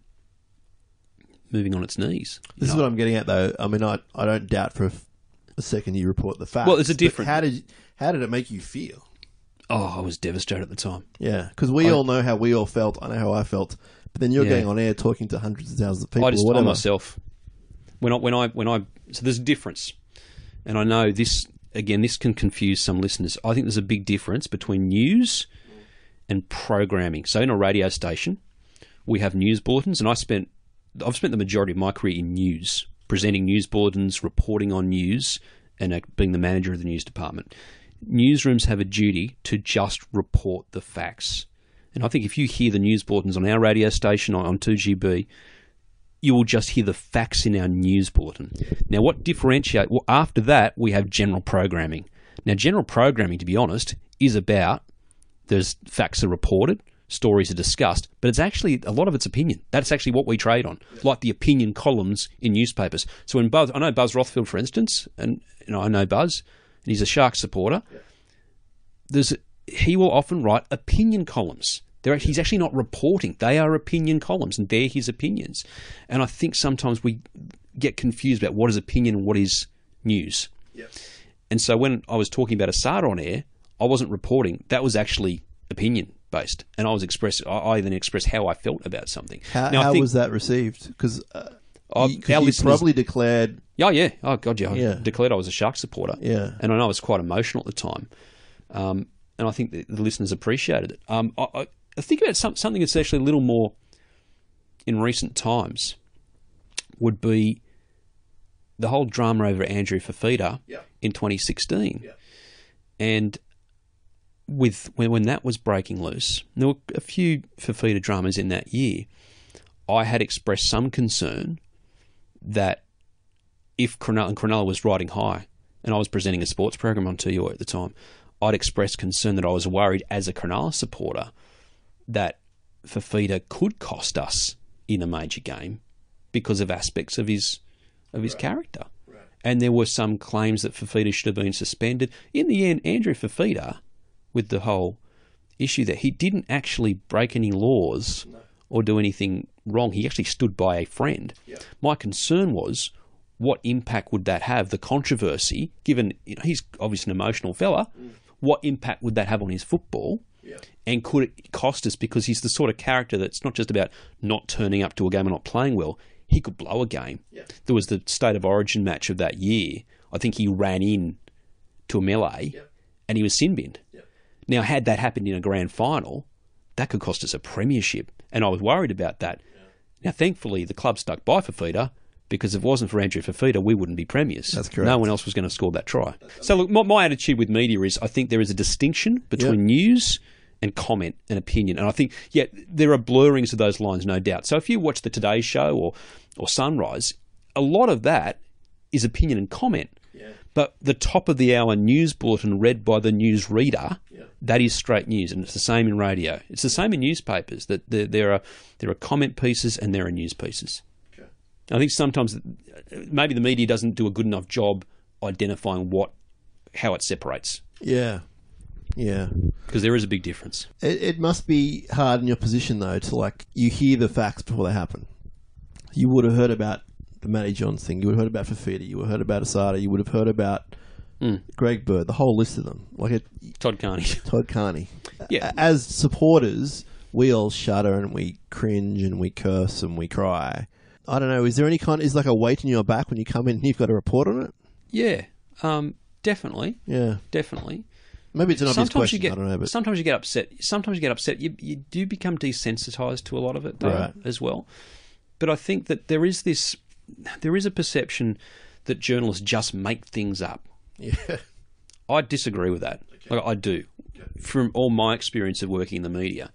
moving on its knees. you This is know. what I'm getting at, though. I mean, I, I don't doubt for a, f- a second you report the facts. Well, it's a but different- How did how did it make you feel? Oh, I was devastated at the time. Yeah, because we I- all know how we all felt. I know how I felt. But then you're Yeah. going on air talking to hundreds of thousands of people I just or I whatever. myself when I when I when I so there's a difference, and I know this again. This can confuse some listeners. I think there's a big difference between news and programming. So in a radio station, we have news bulletins, and I spent I've spent the majority of my career in news, presenting news bulletins, reporting on news, and uh, being the manager of the news department. Newsrooms have a duty to just report the facts. And I think if you hear the news bulletins on our radio station on two G B, you will just hear the facts in our news bulletin. Now, what differentiate? Well, after that, we have general programming. Now, general programming, to be honest, is about there's facts are reported, stories are discussed, but it's actually a lot of it's opinion. That's actually what we trade on, like the opinion columns in newspapers. So when Buzz, I know Buzz Rothfield, for instance, and you know I know Buzz, and he's a Sharks supporter. There's he will often write opinion columns. They're, he's actually not reporting. They are opinion columns, and they're his opinions. And I think sometimes we get confused about what is opinion and what is news. Yep. And so when I was talking about Asada on air, I wasn't reporting. That was actually opinion. based, and I was express. I, I then expressed how I felt about something. How, now, I how think, was that received? Because uh, uh, you, 'cause our you listeners- probably declared. Oh yeah, oh god, yeah. I Yeah. declared I was a Sharks supporter. Yeah. and I know I was quite emotional at the time, um, and I think the, the listeners appreciated it. Um, I, I, I think about some, something that's actually a little more in recent times would be the whole drama over Andrew Fafita Yeah. in twenty sixteen, Yeah. and with when when that was breaking loose, there were a few Fafita dramas in that year. I had expressed some concern that if Cronulla, and Cronulla was riding high, and I was presenting a sports program on T U at the time, I'd expressed concern that I was worried as a Cronulla supporter that Fafita could cost us in a major game because of aspects of his of his character. Right. And there were some claims that Fafita should have been suspended. In the end, Andrew Fafita, with the whole issue that he didn't actually break any laws no. or do anything wrong. He actually stood by a friend. Yeah. My concern was, what impact would that have? The controversy, given you know, he's obviously an emotional fella, mm. what impact would that have on his football? Yeah. And could it cost us, because he's the sort of character that's not just about not turning up to a game and not playing well. He could blow a game. Yeah. There was the State of Origin match of that year. I think he ran in to a melee yeah. and he was sin-binned. Yeah. Now, had that happened in a grand final, that could cost us a premiership. And I was worried about that. Yeah. Now, thankfully, the club stuck by Fafita, because if it wasn't for Andrew Fafita, we wouldn't be premiers. That's correct. No one else was going to score that try. So, look, my, my attitude with media is I think there is a distinction between yeah. news and comment and opinion. And I think, yeah, there are blurrings of those lines, no doubt. So if you watch the Today Show or, or Sunrise, a lot of that is opinion and comment. Yeah. But the top of the hour news bulletin read by the news reader, yeah. that is straight news. And it's the same in radio. It's the same in newspapers, that there, there are there are comment pieces and there are news pieces. Okay. I think sometimes maybe the media doesn't do a good enough job identifying what how it separates. Yeah. Yeah. Because there is a big difference. It, it must be hard in your position, though, to, like, you hear the facts before they happen. You would have heard about the Matty Johns thing. You would have heard about Fafita. You would have heard about Asada. You would have heard about mm. Greg Bird, the whole list of them. Like it, Todd Carney. Todd Carney. Yeah. As supporters, we all shudder and we cringe and we curse and we cry. I don't know. Is there any kind... Is like a weight in your back when you come in and you've got to report on it? Yeah. Um, definitely. Yeah. Definitely. Maybe it's an obvious sometimes question. You get, I don't know, but sometimes you get upset. Sometimes you get upset. You, you do become desensitized to a lot of it, though, right. as well. But I think that there is this, there is a perception that journalists just make things up. Yeah, I disagree with that. Okay. Like I do, okay. From all my experience of working in the media.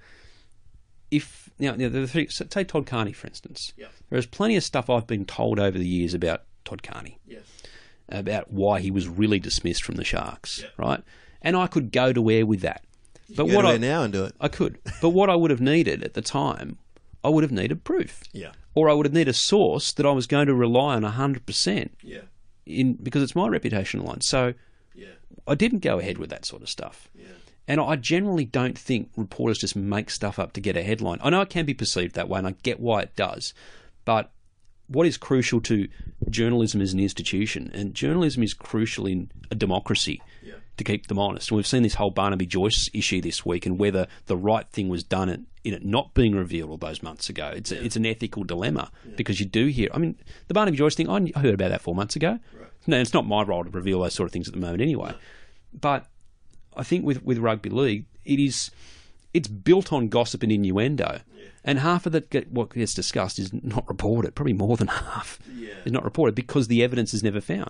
If now, now the three, so take Todd Carney for instance. Yeah. There's plenty of stuff I've been told over the years about Todd Carney. Yes. About why he was really dismissed from the Sharks, yeah. right? And I could go to air with that. You but go what to I air now and do it. I could. But what I would have needed at the time, I would have needed proof. Yeah. Or I would have needed a source that I was going to rely on one hundred percent. Yeah. In because it's my reputation line. So yeah. I didn't go ahead with that sort of stuff. Yeah. And I generally don't think reporters just make stuff up to get a headline. I know it can be perceived that way, and I get why it does. But what is crucial to journalism as an institution, and journalism is crucial in a democracy yeah. to keep them honest. And we've seen this whole Barnaby Joyce issue this week, and whether the right thing was done in, in it not being revealed all those months ago. It's, yeah. a, it's an ethical dilemma yeah. because you do hear... I mean, the Barnaby Joyce thing, I heard about that four months ago. Right. No, it's not my role to reveal those sort of things at the moment anyway. No. But I think with, with rugby league, it is... It's built on gossip and innuendo. Yeah. And half of that, get, what gets discussed is not reported. Probably more than half yeah. is not reported because the evidence is never found.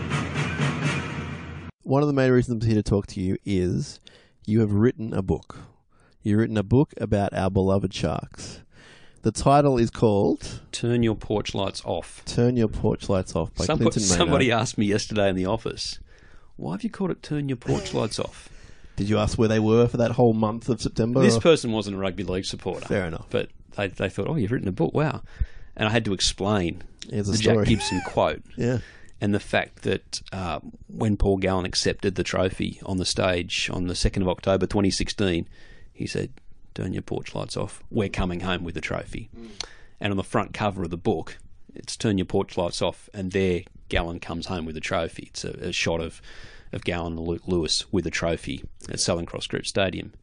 One of the main reasons I'm here to talk to you is you have written a book. You've written a book about our beloved Sharks. The title is called... Turn Your Porch Lights Off. Turn Your Porch Lights Off by Somebody, Clinton Maynard. Somebody asked me yesterday in the office, why have you called it Turn Your Porch Lights Off? Did you ask where they were for that whole month of September? This or? person wasn't a rugby league supporter. Fair enough. But they, they thought, oh, you've written a book, wow. And I had to explain Here's the a story. Jack Gibson quote. Yeah. And the fact that uh, when Paul Gallen accepted the trophy on the stage on the second of October twenty sixteen, he said, turn your porch lights off. We're coming home with the trophy. Mm. And on the front cover of the book, it's turn your porch lights off. And there, Gallen comes home with the trophy. It's a, a shot of... of Gallen and Luke Lewis with a trophy at Southern Cross Group Stadium.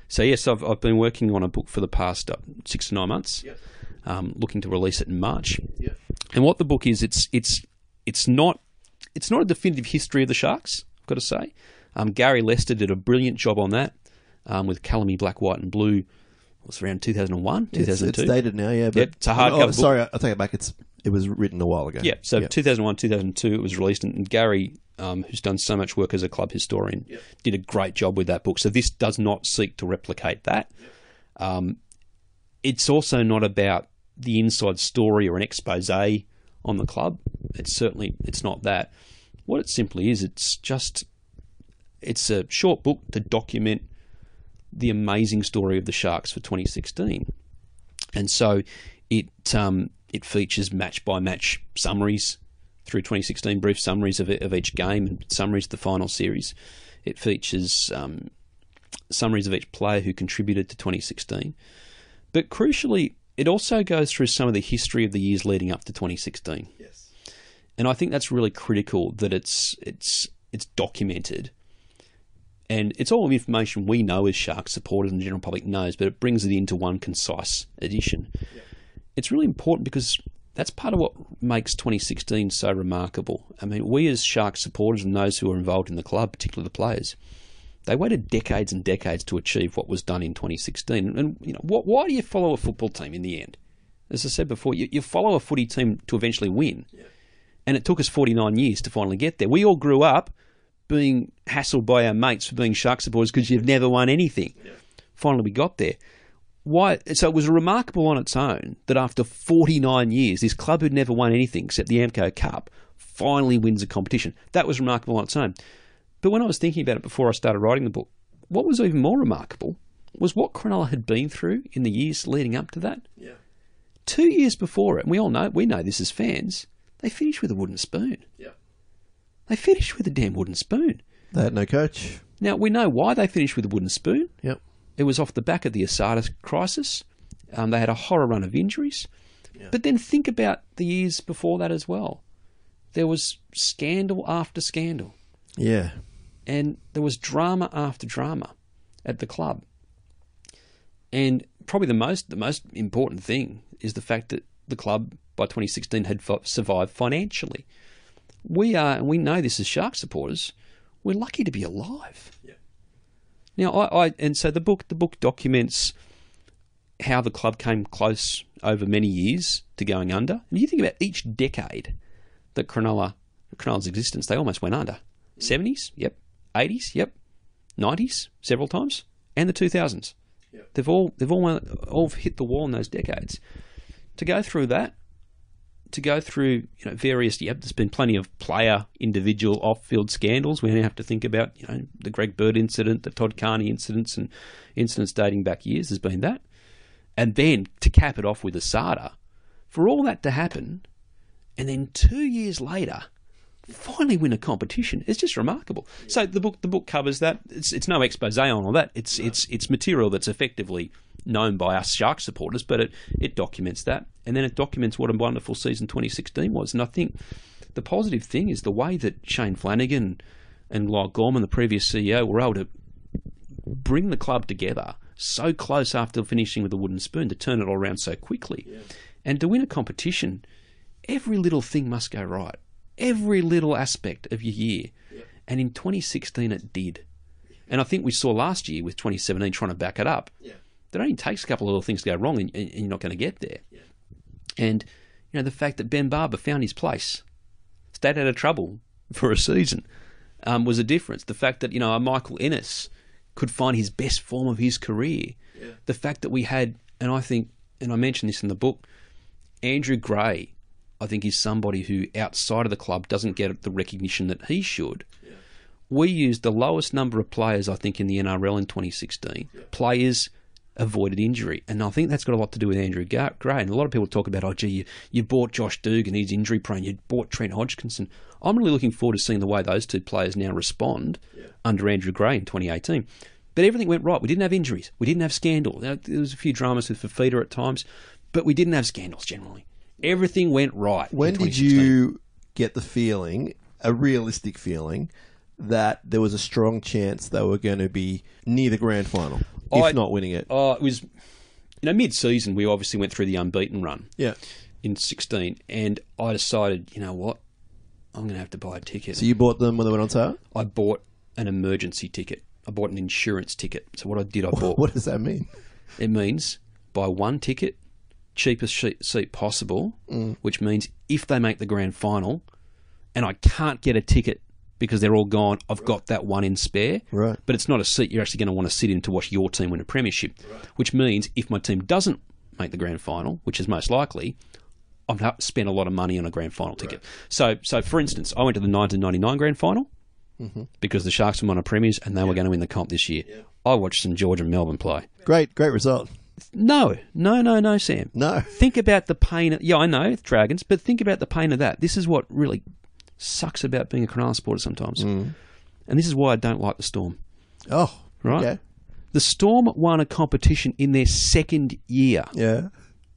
So yes, I've I've been working on a book for the past uh, six to nine months. Yep. Um, looking to release it in March. Yep. And what the book is, it's it's it's not it's not a definitive history of the Sharks, I've got to say. Um, Gary Lester did a brilliant job on that um, with Calamy Black, White and Blue. It was around two thousand one, two thousand two. It's, it's dated now, yeah. But Yep, it's a hardcover oh, book. Sorry, I take it back. It's it was written a while ago. Yeah, so Yep. two thousand one, two thousand two, it was released, and Gary, um, who's done so much work as a club historian, Yep. did a great job with that book. So this does not seek to replicate that. Yep. Um, it's also not about the inside story or an expose on the club. It's certainly it's not that. What it simply is, it's just it's a short book to document the amazing story of the Sharks for twenty sixteen, and so it um, it features match by match summaries through twenty sixteen, brief summaries of, of each game and summaries of the final series. It features um, summaries of each player who contributed to twenty sixteen, but crucially, it also goes through some of the history of the years leading up to twenty sixteen. Yes. And I think that's really critical that it's it's it's documented. And it's all information we know as Sharks supporters and the general public knows, but it brings it into one concise edition. Yeah. It's really important because that's part of what makes twenty sixteen so remarkable. I mean, we as Sharks supporters and those who are involved in the club, particularly the players, they waited decades and decades to achieve what was done in twenty sixteen. And, you know, what, why do you follow a football team in the end? As I said before, you, you follow a footy team to eventually win. Yeah. And it took us forty-nine years to finally get there. We all grew up being hassled by our mates for being Shark supporters because you've never won anything. Yeah. Finally, we got there. Why? So it was remarkable on its own that after forty-nine years, this club who'd never won anything except the Amco Cup finally wins a competition. That was remarkable on its own. But when I was thinking about it before I started writing the book, what was even more remarkable was what Cronulla had been through in the years leading up to that. Yeah. Two years before it, and we all know, we know this as fans, they finished with a wooden spoon. Yeah. They finished with a damn wooden spoon. They had no coach. Now, we know why they finished with a wooden spoon. Yep. It was off the back of the Asada crisis. Um, they had a horror run of injuries. Yeah. But then think about the years before that as well. There was scandal after scandal. Yeah. And there was drama after drama at the club. And probably the most the most important thing is the fact that the club by twenty sixteen had f- survived financially. We are, and we know this as Shark supporters, we're lucky to be alive. Yeah. Now, I, I and so the book the book documents how the club came close over many years to going under. And you think about each decade that Cronulla Cronulla's existence, they almost went under. seventies, yep. eighties, yep. nineties, several times, and the two thousands. Yep. They've all they've all all hit the wall in those decades. To go through that, to go through you know various, yep. There's been plenty of player, individual, off-field scandals. We now have to think about you know the Greg Bird incident, the Todd Carney incidents, and incidents dating back years. There's been that, and then to cap it off with Asada, for all that to happen, and then two years later, finally win a competition. It's just remarkable. So the book the book covers that. It's it's no expose on all that. It's no. it's it's material that's effectively known by us Shark supporters, but it, it documents that. And then it documents what a wonderful season twenty sixteen was. And I think the positive thing is the way that Shane Flanagan and Lyle Gorman, the previous C E O, were able to bring the club together so close after finishing with a wooden spoon to turn it all around so quickly. Yeah. And to win a competition, every little thing must go right. Every little aspect of your year. Yep. And in twenty sixteen it did. And I think we saw last year with twenty seventeen trying to back it up. Yeah. That only takes a couple of little things to go wrong and, and you're not going to get there. Yeah. And, you know, the fact that Ben Barber found his place, stayed out of trouble for a season, um, was a difference. The fact that, you know, a Michael Ennis could find his best form of his career. Yeah. The fact that we had, and I think, and I mentioned this in the book, Andrew Gray, I think is somebody who outside of the club doesn't get the recognition that he should. Yeah. We used the lowest number of players, I think, in the N R L in twenty sixteen. Yeah. Players avoided injury. And I think that's got a lot to do with Andrew Gray. And a lot of people talk about, oh, gee, you, you bought Josh Dugan, he's injury prone. You bought Trent Hodgkinson. I'm really looking forward to seeing the way those two players now respond yeah. under Andrew Gray in twenty eighteen. But everything went right. We didn't have injuries. We didn't have scandal. There was a few dramas with Fafita at times, but we didn't have scandals generally. Everything went right. When did you get the feeling, a realistic feeling, that there was a strong chance they were going to be near the grand final? if I- not winning it. Oh, it was, you know, mid-season, we obviously went through the unbeaten run Yeah. in sixteen, and I decided, you know what, I'm going to have to buy a ticket. So you bought them when they went on sale? I bought an emergency ticket. I bought an insurance ticket. So what I did, I bought... What does that mean? It means buy one ticket, cheapest sheet, seat possible, Mm. which means if they make the grand final and I can't get a ticket because they're all gone, I've got that one in spare. Right. But it's not a seat you're actually going to want to sit in to watch your team win a premiership, which means if my team doesn't make the grand final, which is most likely, I've ha- spent a lot of money on a grand final ticket. So, so for instance, I went to the nineteen ninety-nine grand final Mm-hmm. because the Sharks won a premiers and they were going to win the comp this year. I watched St George and Melbourne play. Great, great result. No, no, no, no, Sam. No. Think about the pain. Of, yeah, I know, it's Dragons, but think about the pain of that. This is what really sucks about being a Cronulla supporter sometimes. Mm. And this is why I don't like the Storm. Oh, Right? okay. The Storm won a competition in their second year. Yeah.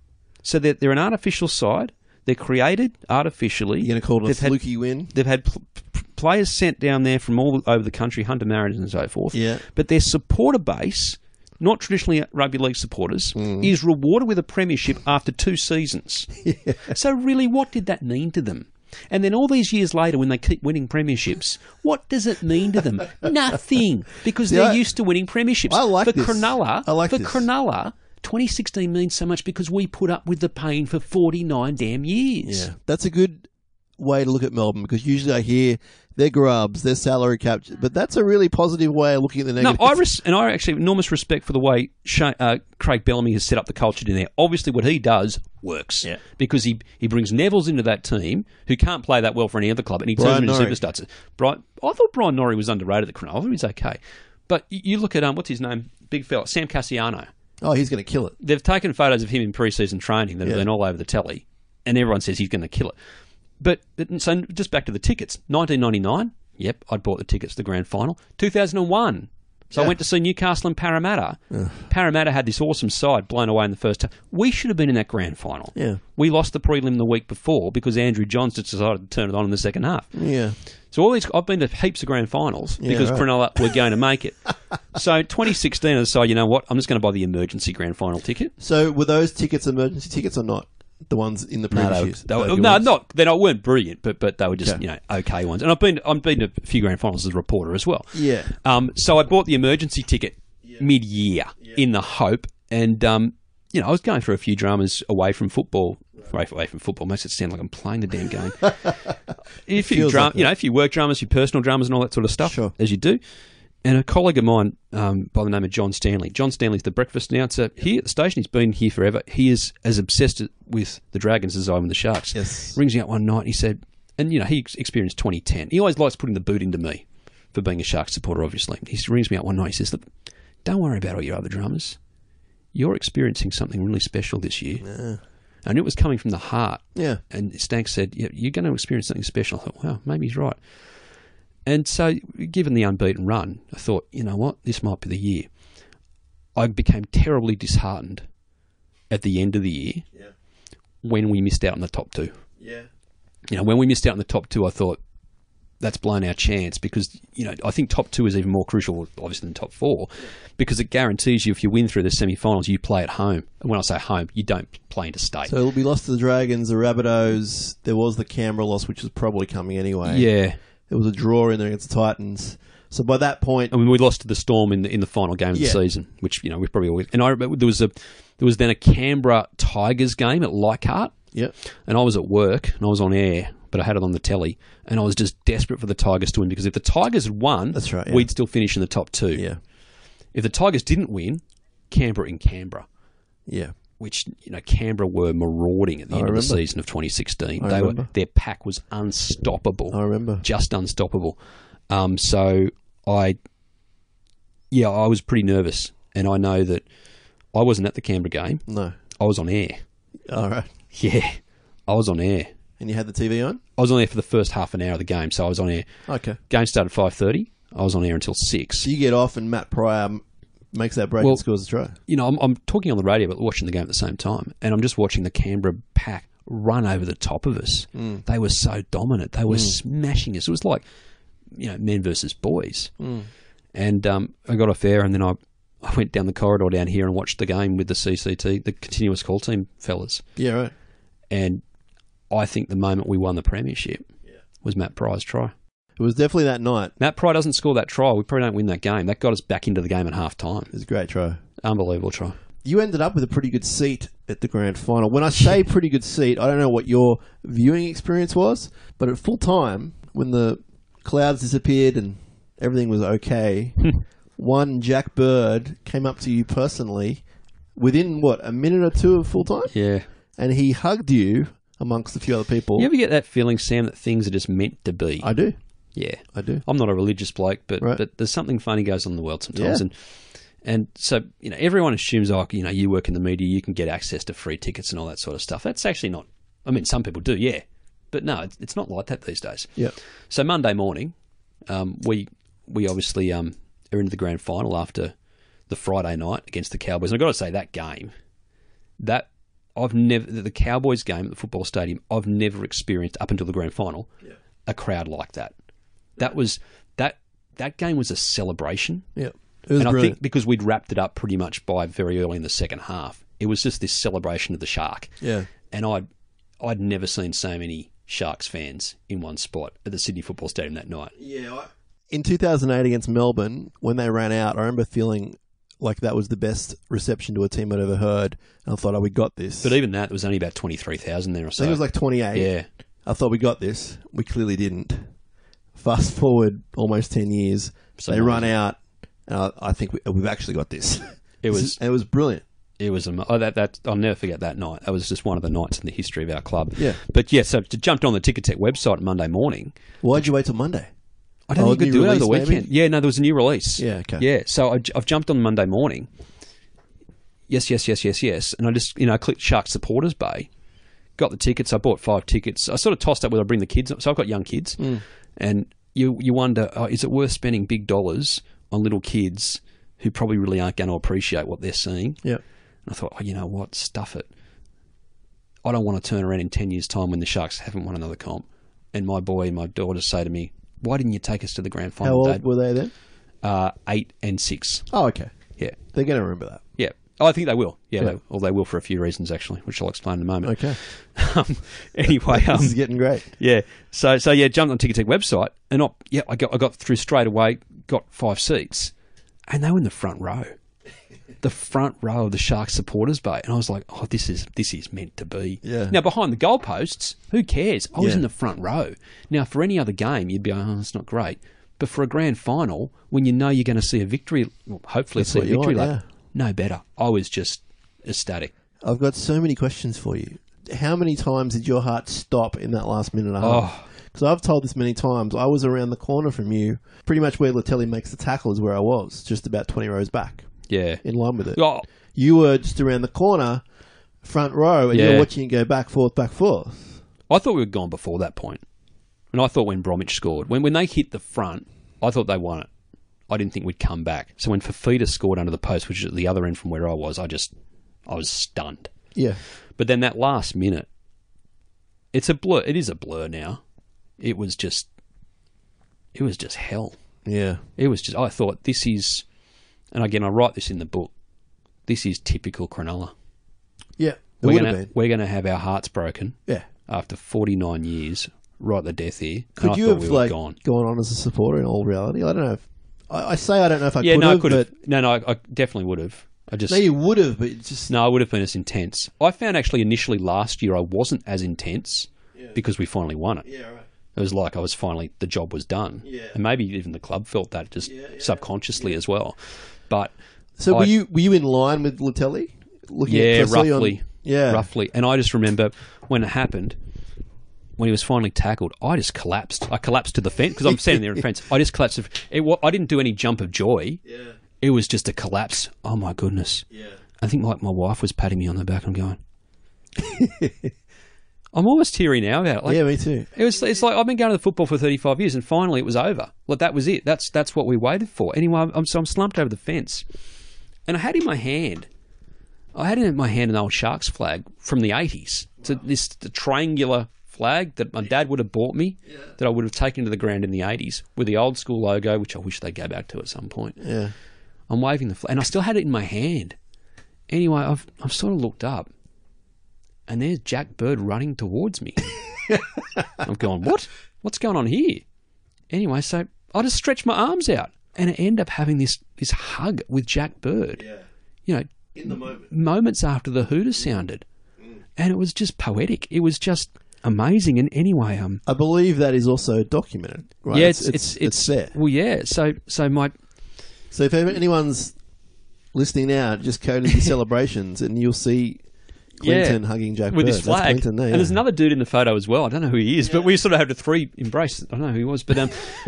So they're, they're an artificial side. They're created artificially. You're going to call it a They've had- fluky win? They've had pl- p- players sent down there from all over the country, Hunter Marriott and so forth. Yeah. But their supporter base, not traditionally rugby league supporters, Mm. is rewarded with a premiership after two seasons. So really, what did that mean to them? And then all these years later, when they keep winning premierships, what does it mean to them? Nothing, because See, they're I- used to winning premierships. I like for this. Cronulla, I like for this. Cronulla, twenty sixteen means so much because we put up with the pain for forty-nine damn years. Yeah. That's a good way to look at Melbourne because usually I hear they're grubs, they're salary captured, but that's a really positive way of looking at the No, negative. I res- and I actually have enormous respect for the way Sha uh, Craig Bellamy has set up the culture in there. Obviously, what he does works Yeah. because he he brings Neville's into that team who can't play that well for any other club, and he turns Brian them into Norrie. superstars. Brian, I thought Brian Norrie was underrated at Cronulla. I thought he was okay, but you, you look at um, what's his name, big fella, Sam Cassiano. Oh, he's going to kill it. They've taken photos of him in pre-season training that have Yeah. been all over the telly, and everyone says he's going to kill it. But so just back to the tickets, nineteen ninety-nine. Yep, I'd bought the tickets to the grand final. two thousand one. So I Yeah. went to see Newcastle and Parramatta. Parramatta had this awesome side blown away in the first half. We should have been in that grand final. Yeah. We lost the prelim the week before because Andrew Johns just decided to turn it on in the second half. Yeah. So all these, I've been to heaps of grand finals Yeah, because right. Cronulla were going to make it. So twenty sixteen, I decided, you know what, I'm just going to buy the emergency grand final ticket. So were those tickets emergency tickets or not? The ones in the No, previous they were, years? they were- Those no, ones? not they not weren't brilliant, but but they were just Okay. you know okay ones. And I've been I've been to a few grand finals as a reporter as well. Yeah. Um. So I bought the emergency ticket mid year in the hope, and um, you know, I was going through a few dramas away from football. Away from, away from football makes it sound like I'm playing the damn game. if you feels dra- like you know, if you work dramas, your personal dramas, and all that sort of stuff, Sure. as you do. And a colleague of mine um, by the name of John Stanley. John Stanley's the breakfast announcer here at the station. He's been here forever. He is as obsessed with the Dragons as I am with the Sharks. Yes. Rings me up one night and he said, and you know, he ex- experienced twenty ten. He always likes putting the boot into me for being a Sharks supporter, obviously. He rings me up one night. He says, look, don't worry about all your other dramas. You're experiencing something really special this year. Yeah. And it was coming from the heart. Yeah. And Stank said, yeah, you're going to experience something special. I thought, wow, maybe he's right. And so, given the unbeaten run, I thought, you know what, this might be the year. I became terribly disheartened at the end of the year Yeah. when we missed out on the top two. Yeah. You know, when we missed out on the top two, I thought, that's blown our chance because, you know, I think top two is even more crucial, obviously, than top four because it guarantees you if you win through the semi-finals, you play at home. And when I say home, you don't play interstate. So it'll be lost to the Dragons, the Rabbitohs. There was the Canberra loss, which was probably coming anyway. yeah. There was a draw in there against the Titans. So by that point, I mean, we lost to the Storm in the in the final game of Yeah. the season, which you know we probably always. And I remember there was a there was then a Canberra Tigers game at Leichhardt, yep. and I was at work and I was on air, but I had it on the telly, and I was just desperate for the Tigers to win because if the Tigers had won, That's right, yeah. we'd still finish in the top two. Yeah. If the Tigers didn't win, Canberra in Canberra, Yeah. which you know Canberra were marauding at the I end of the remember. season of twenty sixteen. I they remember. were their pack was unstoppable. I remember. Just unstoppable. Um, so I, yeah, I was pretty nervous, and I know that I wasn't at the Canberra game. No. I was on air. All right. Yeah, I was on air. And you had the T V on? I was on air for the first half an hour of the game, so I was on air. Okay. Game started at five thirty. I was on air until six. So you get off and Matt Pryor m- makes that break Well, and scores a try. You know, I'm, I'm talking on the radio, but watching the game at the same time, and I'm just watching the Canberra pack run over the top of us. Mm. They were so dominant. They were smashing us. It was like, you know, men versus boys. Mm. And um, I got off air, and then I, I went down the corridor down here and watched the game with the C C T, the continuous call team fellas. Yeah, right. And I think the moment we won the premiership yeah. was Matt Pry's try. It was definitely that night. Matt Pry doesn't score that try, we probably don't win that game. That got us back into the game at half time. It was a great try. Unbelievable try. You ended up with a pretty good seat at the grand final. When I say pretty good seat, I don't know what your viewing experience was, but at full time, when the clouds disappeared and everything was okay, one Jack Bird came up to you personally within, what, a minute or two of full time? Yeah. And he hugged you amongst a few other people. You ever get that feeling, Sam, that things are just meant to be? I do. Yeah. I do. I'm not a religious bloke, but, right. but there's something funny goes on in the world sometimes. Yeah. And And so, you know, everyone assumes, oh, you know, you work in the media, you can get access to free tickets and all that sort of stuff. That's actually not, I mean, some people do, yeah. But no, it's, it's not like that these days. Yeah. So Monday morning, um, we we obviously um, are into the grand final after the Friday night against the Cowboys. And I've got to say, that game, that, I've never, the Cowboys game at the football stadium, I've never experienced up until the grand final, yeah. a crowd like that. That was, that, that game was a celebration. Yeah. And brilliant. I think because we'd wrapped it up pretty much by very early in the second half, it was just this celebration of the Shark. Yeah. And I'd I'd never seen so many Sharks fans in one spot at the Sydney Football Stadium that night. Yeah. I, in two thousand eight against Melbourne, when they ran out, I remember feeling like that was the best reception to a team I'd ever heard. And I thought, oh, we got this. But even that, there was only about twenty-three thousand there or so. I think it was like twenty-eight. Yeah. I thought we got this. We clearly didn't. Fast forward almost ten years, So they run out. And I, I think we, we've actually got this. It was it was brilliant. It was oh that that I'll never forget that night. That was just one of the nights in the history of our club. Yeah. But yeah, so to jumped on the Ticket Tech website Monday morning. Why'd you wait till Monday? I don't oh, think you could do it over the release, weekend. maybe? Yeah, no, there was a new release. Yeah, okay. Yeah, so I, I've jumped on Monday morning. Yes, yes, yes, yes, yes, and I just you know clicked Shark Supporters Bay, got the tickets. I bought five tickets. I sort of tossed up whether I bring the kids. So I've got young kids, mm. and you you wonder, oh, is it worth spending big dollars on little kids who probably really aren't going to appreciate what they're seeing? Yeah. And I thought, oh, you know what, stuff it. I don't want to turn around in ten years' time when the Sharks haven't won another comp, and my boy and my daughter say to me, "Why didn't you take us to the grand final?" How old Dad? were they then? Uh, eight and six. Oh, okay. Yeah, they're going to remember that. yeah. Oh, I think they will. Yeah, Yeah. They, or they will for a few reasons actually, which I'll explain in a moment. Okay. Um, anyway, um, This is getting great. yeah. So so yeah, jumped on Ticket Tech website, and I, yeah, I got I got through straight away. Got five seats, and they were in the front row. The front row of the Sharks supporters bay, and I was like, "Oh, this is this is meant to be." Yeah. Now behind the goalposts, who cares? I was Yeah. in the front row. Now for any other game, you'd be, "Oh, that's not great." But for a grand final, when you know you're going to see a victory, well, hopefully That's see a what you victory, want, lap, no better. I was just ecstatic. I've got so many questions for you. How many times did your heart stop in that last minute and a half? Oh, Because I've told this many times. I was around the corner from you, pretty much where Latelli makes the tackle is where I was, just about twenty rows back, yeah. in line with it. Oh, You were just around the corner, front row, and Yeah. you're watching it go back, forth, back, forth. I thought we were gone before that point. And I thought when Bromwich scored, when when they hit the front, I thought they won it. I didn't think we'd come back. So when Fafita scored under the post, which is at the other end from where I was, I just, I was stunned. Yeah. But then that last minute, it's a blur. It is a blur now. It was just, it was just hell. Yeah. It was just, I thought this is, and again, I write this in the book, this is typical Cronulla. Yeah. It We're would gonna, have been. we're going to have our hearts broken Yeah. after forty-nine years, right at the death here. Could and I you thought have we were like gone. gone on as a supporter in all reality? I don't know. If, I, I say I don't know if I Yeah, could no, I have, could have. but No, no, I, I definitely would have. I just no, you would have, but it's just no, I would have been as intense. I found actually initially last year I wasn't as intense because we finally won it. Yeah, right. It was like I was finally the job was done, Yeah. and maybe even the club felt that just subconsciously as well. But So I- were you were you in line with Latelli? Looking yeah, at Presley roughly, On, yeah, roughly. And I just remember when it happened, when he was finally tackled, I just collapsed. I collapsed to the fence because I'm standing there in the fence. I just collapsed. It, wa- I didn't do any jump of joy. Yeah. It was just a collapse. Oh my goodness. Yeah. I think like my wife was patting me on the back and going, I'm almost teary now about it. Like, Yeah, me too. it was. It's like I've been going to the football for thirty-five years, and finally it was over. Like that was it. That's that's what we waited for. Anyway, I'm so I'm slumped over the fence, and I had in my hand, I had in my hand an old Sharks flag from the eighties. So this the triangular flag that my dad would have bought me, that I would have taken to the ground in the eighties with the old school logo, which I wish they'd go back to at some point. Yeah. I'm waving the flag, and I still had it in my hand. Anyway, I've I've sort of looked up, and there's Jack Bird running towards me. I'm going, what? What's going on here? Anyway, so I just stretched my arms out, and I end up having this this hug with Jack Bird. Yeah. You know, In the moment. moments after the Hooters sounded, and it was just poetic. It was just amazing. And anyway, um, I believe that is also documented, right? yeah, it's it's, it's there. Well, yeah. So so my So if anyone's listening now, just go to the celebrations and you'll see Clinton yeah, hugging Jack with Bird. his flag. That's Clinton there, And there's yeah. another dude in the photo as well. I don't know who he is, but we sort of had a three embrace. I don't know who he was, but um,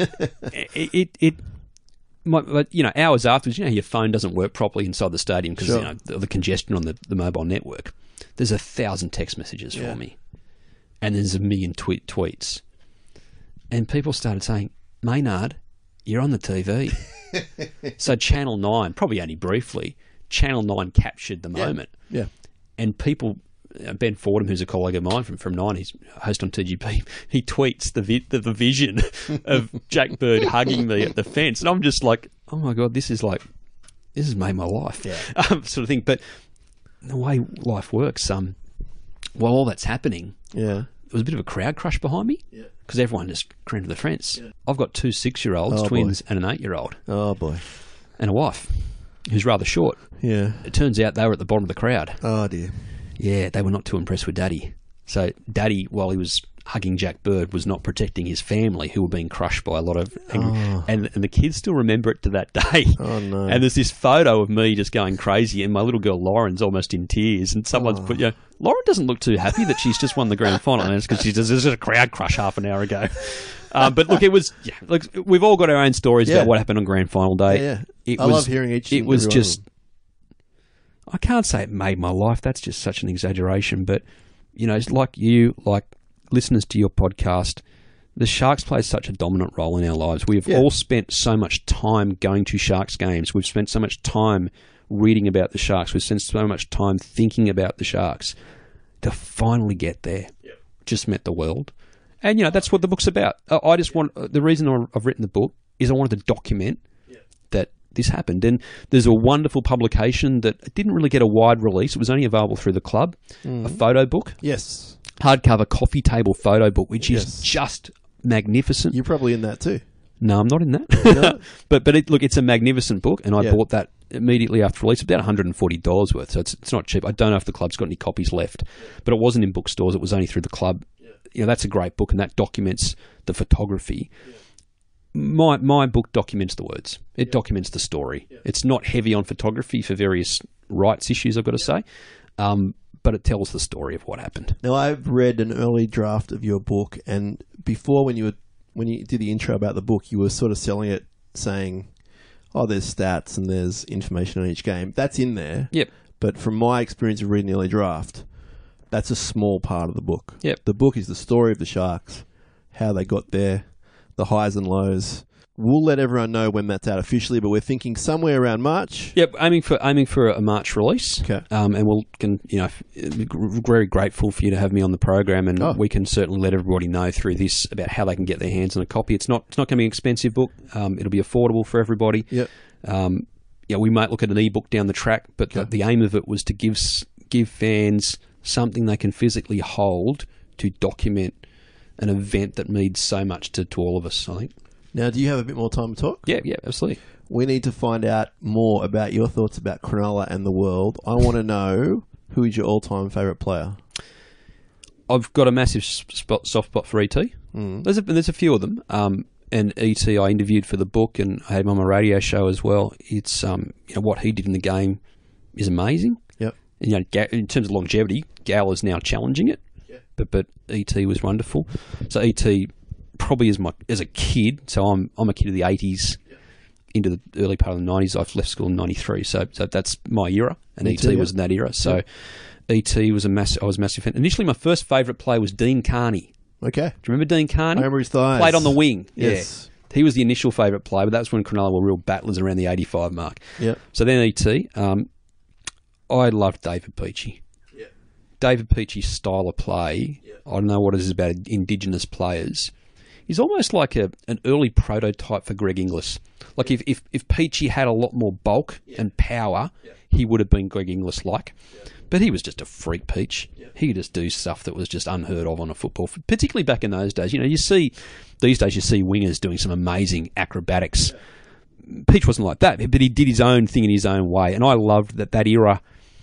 it it. it My, but, you know, hours afterwards, you know, your phone doesn't work properly inside the stadium because Sure. you know the, the congestion on the, the mobile network. There's a thousand text messages Yeah. for me, and there's a million tweet tweets, and people started saying, "Maynard, you're on the T V." So Channel Nine, probably only briefly, Channel Nine captured the Yeah. moment, Yeah. and people. Uh, Ben Fordham, who's a colleague of mine from, from Nine, he's a host on T G P, he tweets the, vi- the, the vision of Jack Bird hugging me at the fence. And I'm just like, oh my God, this is like, this has made my life, Yeah. um, sort of thing. But the way life works, um, while all that's happening, Yeah. there was a bit of a crowd crush behind me Yeah. because everyone just ran to the fence. I've got two six-year-olds, Oh, twins, and an eight-year-old, Oh, boy. and a wife who's rather short. Yeah. It turns out they were at the bottom of the crowd. Oh, dear. Yeah, they were not too impressed with Daddy. So Daddy, while he was hugging Jack Bird, was not protecting his family, who were being crushed by a lot of angry. Oh. And, and the kids still remember it to that day. Oh, no. And there's this photo of me just going crazy, and my little girl Lauren's almost in tears. And someone's Oh. put, you know, Lauren doesn't look too happy that she's just won the grand final, and it's because she's just a crowd crush half an hour ago. Um, but look, it was. Yeah, look, we've all got our own stories Yeah. about what happened on grand final day. Yeah, yeah. It I was, love hearing each It and was every one of just. I can't say it made my life. That's just such an exaggeration. But, you know, it's like you, like listeners to your podcast, the Sharks play such a dominant role in our lives. We've Yeah. all spent so much time going to Sharks games. We've spent so much time reading about the Sharks. We've spent so much time thinking about the Sharks. To finally get there just meant the world. And, you know, that's what the book's about. I I just want, the reason I've written the book is I wanted to document that this happened. And there's a wonderful publication that didn't really get a wide release. It was only available through the club, a photo book, Yes. hardcover coffee table photo book, which is Yes. just magnificent. You're probably in that too. No, I'm not in that. No? but but it, look, it's a magnificent book, and I Yeah. bought that immediately after release. It's about one hundred forty dollars worth, so it's it's not cheap. I don't know if the club's got any copies left, but it wasn't in bookstores. It was only through the club. You know, that's a great book, and that documents the photography. My my book documents the words. It documents the story. It's not heavy on photography for various rights issues, I've got to say, um, but it tells the story of what happened. Now, I've read an early draft of your book, and before when you were when you did the intro about the book, you were sort of selling it, saying, "Oh, there's stats and there's information on each game." That's in there. Yep. But from my experience of reading the early draft, that's a small part of the book. Yep. The book is the story of the Sharks, how they got there, the highs and lows. We'll let everyone know when that's out officially, but we're thinking somewhere around March. Yep, aiming for aiming for a March release. Okay. Um, and we'll can you know f- very grateful for you to have me on the program, and Oh. we can certainly let everybody know through this about how they can get their hands on a copy. It's not it's not going to be an expensive book. Um, it'll be affordable for everybody. Yep. Um, yeah, we might look at an ebook down the track, but the, the aim of it was to give s- give fans something they can physically hold to document an event that means so much to, to all of us, I think. Now, do you have a bit more time to talk? Yeah, yeah, absolutely. We need to find out more about your thoughts about Cronulla and the world. I want to know who is your all-time favourite player. I've got a massive spot, soft spot for E T. Mm. There's a, there's a few of them. Um, and E T I interviewed for the book, and I had him on my radio show as well. It's um, you know, what he did in the game is amazing. Yep. And, you know, Ga- in terms of longevity, Gal is now challenging it. Yeah. But but E T was wonderful. So E T probably as my as a kid. So I'm I'm a kid of the eighties. Into the early part of the nineties. I've left school in ninety-three, so, so that's my era, and Me E T too, was yeah. in that era. So E T was a massive. I was a massive fan. Initially, my first favourite player was Dean Carney. Okay. Do you remember Dean Carney? I remember his thighs. Played on the wing. Yes. Yeah. He was the initial favourite player, but that's when Cronulla were real battlers around the eighty-five mark. Yep. So then E T. Um, I loved David Peachey. Yep. David Peachey's style of play. Yep. I don't know what it is about Indigenous players. he's almost like a an early prototype for Greg Inglis. Like if, if, if Peachy had a lot more bulk yeah. and power, yeah. he would have been Greg Inglis-like. Yeah. But he was just a freak, Peach. Yeah. He could just do stuff that was just unheard of on a football, particularly back in those days. You know, you see, these days you see wingers doing some amazing acrobatics. Yeah. Peach wasn't like that, but he did his own thing in his own way. And I loved that that era,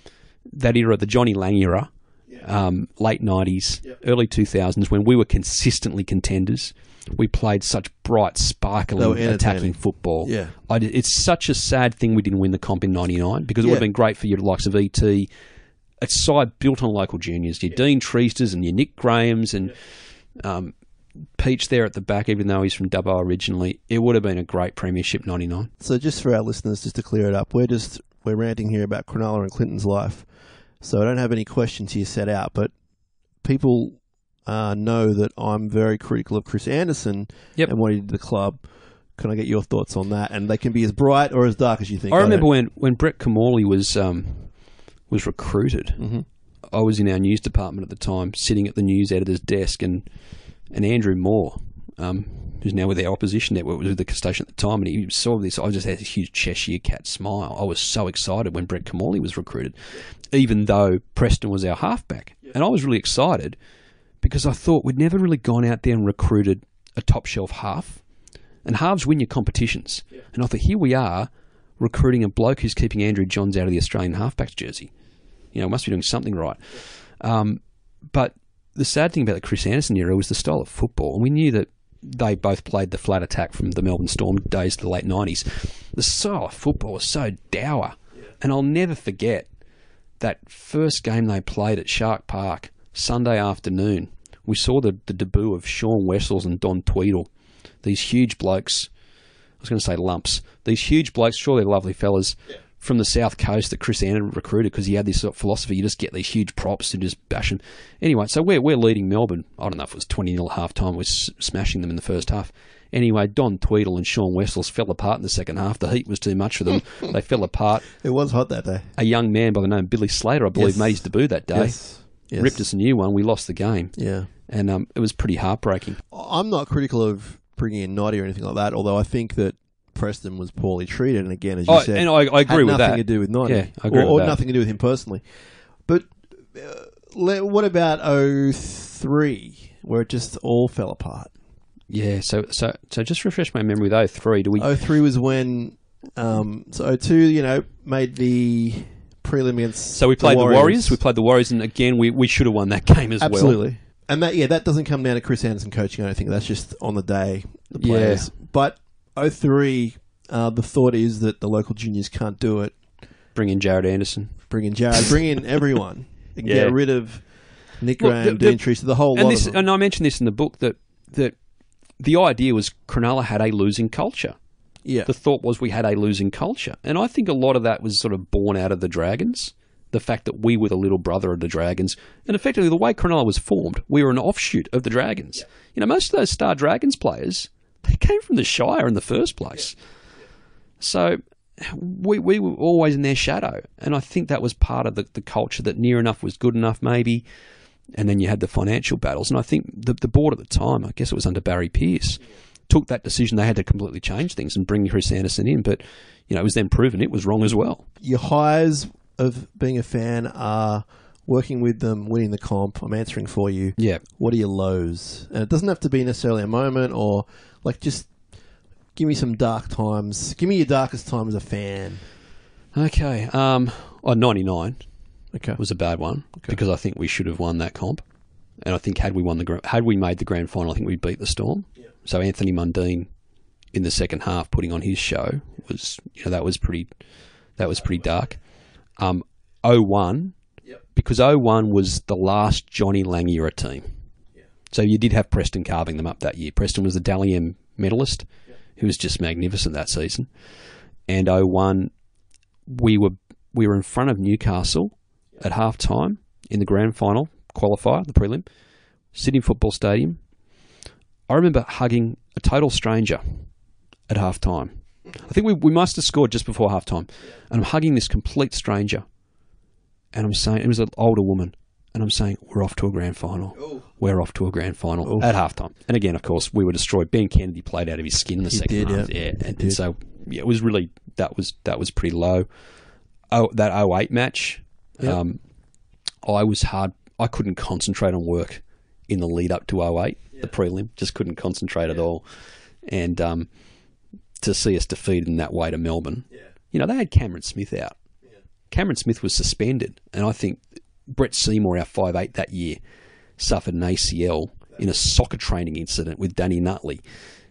that era, the Johnny Lang era, yeah. um, late nineties, yeah. early two thousands, when we were consistently contenders. We played such bright, sparkling, attacking football. Yeah. I did, it's such a sad thing we didn't win the comp in ninety-nine because it yeah. would have been great for your likes of E T. A side built on local juniors. Your yeah. Dean Treasters and your Nick Grahams and yeah. um, Peach there at the back, even though he's from Dubbo originally. It would have been a great premiership ninety-nine. So just for our listeners, just to clear it up, we're just we're ranting here about Cronulla and Clinton's life. So I don't have any questions here set out, but people... Uh, know that I'm very critical of Chris Anderson yep. and what he did to the club. Can I get your thoughts on that? And they can be as bright or as dark as you think. I, I remember when, when Brett Camorley was um, was recruited. Mm-hmm. I was in our news department at the time, sitting at the news editor's desk, and and Andrew Moore, um, who's now with our opposition network, was with the station at the time, and he saw this. I just had this huge Cheshire Cat smile. I was so excited when Brett Camorley was recruited, even though Preston was our halfback, yeah. and I was really excited. Because I thought we'd never really gone out there and recruited a top shelf half. And halves win your competitions. Yeah. And I thought, here we are recruiting a bloke who's keeping Andrew Johns out of the Australian halfbacks jersey. You know, must be doing something right. Um, but the sad thing about the Chris Anderson era was the style of football. And we knew that they both played the flat attack from the Melbourne Storm days to the late nineties. The style of football was so dour. Yeah. And I'll never forget that first game they played at Shark Park, Sunday afternoon. We saw the, the debut of Sean Wessels and Don Tweedle. These huge blokes, I was going to say lumps, these huge blokes, sure they're lovely fellas, yeah. from the South Coast that Chris Anderson recruited because he had this sort of philosophy, you just get these huge props and just bash them. Anyway, so we're, we're leading Melbourne. I don't know if it was twenty nil at half time, we're s- smashing them in the first half. Anyway, Don Tweedle and Sean Wessels fell apart in the second half. The heat was too much for them. They fell apart. It was hot that day. A young man by the name of Billy Slater, I believe, yes. made his debut that day. Yes. Yes. Ripped us a new one. We lost the game. Yeah. And um, it was pretty heartbreaking. I'm not critical of bringing in Noddy or anything like that, although I think that Preston was poorly treated. And again, as you oh, said, and I, I agree had with nothing that. to do with Noddy. Yeah, I agree or, with or that. nothing to do with him personally. But uh, what about oh three, where it just all fell apart? Yeah, so so so just refresh my memory with oh three. Do we? oh three was when, um, so oh two, you know, made the prelim against So we played the Warriors. Warriors. the Warriors. We played the Warriors, and again, we, we should have won that game as Absolutely. well. Absolutely. And that, yeah, that doesn't come down to Chris Anderson coaching, I don't think. That's just on the day, the players. Yeah. But oh three, uh, the thought is that the local juniors can't do it. Bring in Jared Anderson. Bring in Jared. Bring in everyone. And Yeah. get rid of Nick Look, Graham, the- the- Dean Treaster, the whole And lot this, of them. and I mentioned this in the book that that the idea was Cronulla had a losing culture. Yeah. The thought was we had a losing culture, and I think a lot of that was sort of born out of the Dragons. The fact that we were the little brother of the Dragons, and effectively the way Cronulla was formed, we were an offshoot of the Dragons. Yeah. You know, most of those Star Dragons players, they came from the Shire in the first place. Yeah. Yeah. So we we were always in their shadow, and I think that was part of the, the culture that near enough was good enough, maybe. And then you had the financial battles, and I think the the board at the time, I guess it was under Barry Pearce, yeah. took that decision. They had to completely change things and bring Chris Anderson in, but you know, it was then proven it was wrong as well. Your highs of being a fan are working with them, winning the comp. I'm answering for you. Yeah. What are your lows? And it doesn't have to be necessarily a moment, or like just give me some dark times. Give me your darkest time as a fan. Okay. Um, oh, ninety-nine Okay. was a bad one Okay. because I think we should have won that comp, and I think had we won the gra- had we made the grand final, I think we beat the Storm. Yeah. So Anthony Mundine in the second half putting on his show was, you know, that was pretty that was pretty dark. Um, oh one, yep. because oh one was the last Johnny Lang era team. Yeah. So you did have Preston carving them up that year. Preston was the Dally M medalist, yep. who was just magnificent that season. And oh one, we were we were in front of Newcastle yep. at half time in the grand final qualifier, the prelim, Sydney Football Stadium. I remember hugging a total stranger at half time. I think we we must have scored just before half time. And I'm hugging this complete stranger. And I'm saying, it was an older woman. and I'm saying, we're off to a grand final. Ooh. We're off to a grand final Ooh. At halftime. And again, of course, we were destroyed. Ben Kennedy played out of his skin in the he second did, half. Yeah, yeah. And, and so yeah, it was really that was that was pretty low. Oh, that oh eight match, yep. um, I was hard. I couldn't concentrate on work in the lead up to oh eight, yeah. the prelim. Just couldn't concentrate yeah. at all. And um, to see us defeated in that way to Melbourne, yeah. you know, they had Cameron Smith out. Yeah. Cameron Smith was suspended, and I think Brett Seymour, our five eight that year, suffered an A C L in a soccer training incident with Danny Nutley.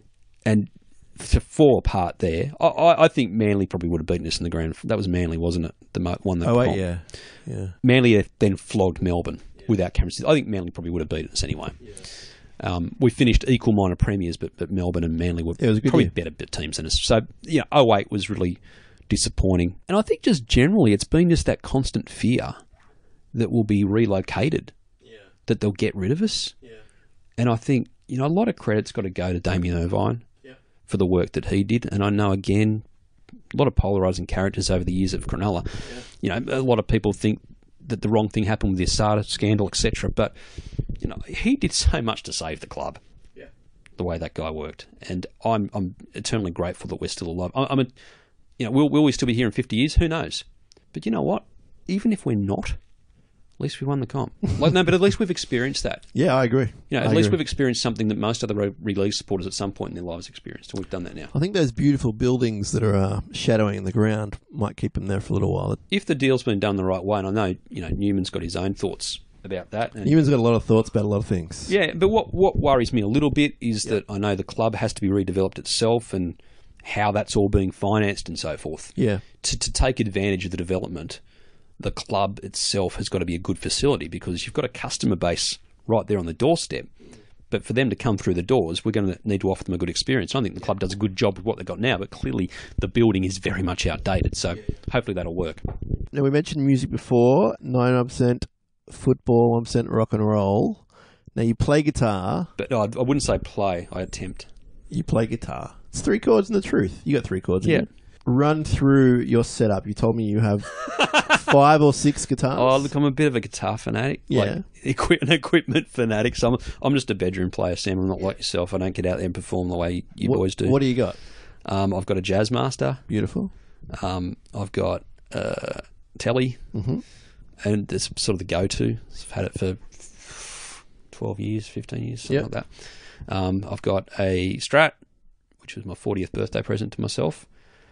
And to fall apart there, I, I, I think Manly probably would have beaten us in the grand. That was Manly, wasn't it? The mo- one that oh wait, yeah, yeah. Manly then flogged Melbourne yeah. without Cameron Smith. I think Manly probably would have beaten us anyway. Yeah. Um, we finished equal minor premiers, but, but Melbourne and Manly were probably year. better teams than us. So, yeah, oh eight was really disappointing. And I think just generally it's been just that constant fear that we'll be relocated, yeah. that they'll get rid of us. Yeah. And I think, you know, a lot of credit's got to go to Damien Irvine yeah. for the work that he did. And I know, again, a lot of polarising characters over the years of Cronulla. Yeah. You know, a lot of people think that the wrong thing happened with the Asada scandal, et cetera. But, you know, he did so much to save the club, yeah. the way that guy worked. And I'm I'm eternally grateful that we're still alive. I, I'm a, you know, will, will we still be here in fifty years? Who knows? But you know what? Even if we're not, at least we won the comp. Like, no, but at least we've experienced that. Yeah, I agree. You know, I at least agree. we've experienced something that most other rugby league supporters at some point in their lives experienced, and we've done that now. I think those beautiful buildings that are uh, shadowing in the ground might keep them there for a little while. If the deal's been done the right way, and I know, you know, Newman's got his own thoughts about that. And Newman's got a lot of thoughts about a lot of things. Yeah, but what what worries me a little bit is yeah. that I know the club has to be redeveloped itself and how that's all being financed and so forth. Yeah. To to take advantage of the development, the club itself has got to be a good facility because you've got a customer base right there on the doorstep. But for them to come through the doors, we're going to need to offer them a good experience. I think the club does a good job with what they've got now, but clearly the building is very much outdated. So hopefully that'll work. Now, we mentioned music before, ninety-nine percent football, one percent rock and roll. Now, you play guitar. But no, I wouldn't say play, I attempt. You play guitar. It's three chords and the truth. You got three chords. Yeah. Run through your setup. You told me you have five or six guitars. Oh, look, I'm a bit of a guitar fanatic. Yeah. Like, equi- an equipment fanatic. So I'm, I'm just a bedroom player, Sam. I'm not like yourself. I don't get out there and perform the way you what, boys do. What do you got? Um, I've got a Jazzmaster. Beautiful. Um, I've got uh, Telly. Mm-hmm. And it's sort of the go-to. I've had it for twelve years, fifteen years, something yep. like that. Um, I've got a Strat, which was my fortieth birthday present to myself.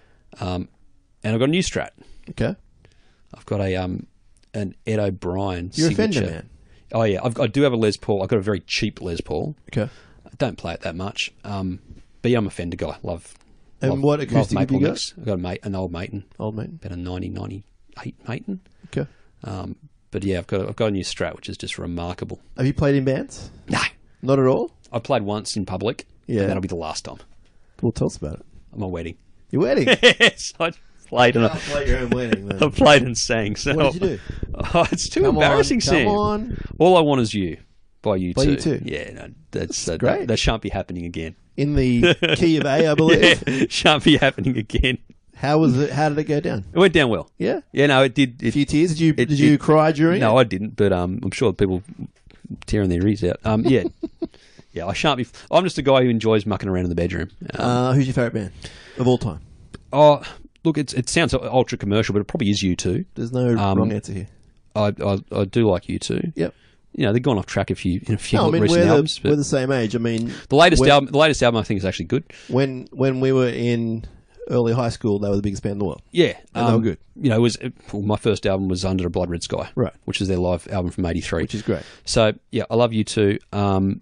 Um, and I've got a new Strat. Okay. I've got a um an Ed O'Brien You're signature. a Fender man. Oh yeah, I've, I do have a Les Paul. I've got a very cheap Les Paul. Okay. I don't play it that much. Um, but yeah, I'm a Fender guy. Love. And love, what acoustic have you got? Mix. I've got a mate, an old Maton. Old Maton. About a nineteen ninety-eight Maton. Okay. Um, but yeah, I've got I've got a new Strat, which is just remarkable. Have you played in bands? No, not at all. I played once in public. Yeah, and that'll be the last time. Well, tell us about it. My wedding. Your wedding? Yes, I played and I played your own wedding. Then. I played and sang. So what did you do? Oh, it's too come embarrassing, on, Sam. Come on. All I want is you. By you By too. you too. Yeah, no, that's, that's uh, great. That, that shan't be happening again. In the key of A, I believe. Yeah, shan't be happening again. How was it? How did it go down? It went down well. Yeah, yeah. No, it did. It, a few tears. Did you? It, did you it, cry during? No, it? I didn't. But um, I'm sure people tearing their ears out. Um, yeah, yeah. I shan't be. I'm just a guy who enjoys mucking around in the bedroom. Um, uh, who's your favourite band of all time? Oh, look, it's, it sounds ultra commercial, but it probably is U two. There's no um, wrong answer here. I, I I do like U two. Yep. You know, they've gone off track a few in a few no, I mean, recent we're albums. The, we're the same age. I mean, the latest when, album, the latest album, I think is actually good. When when we were in early high school, they were the biggest band in the world. Yeah, and um, they were good. You know, it was well, my first album was Under a Blood Red Sky, right? Which is their live album from eighty-three, which is great. So yeah, I love U two. Um,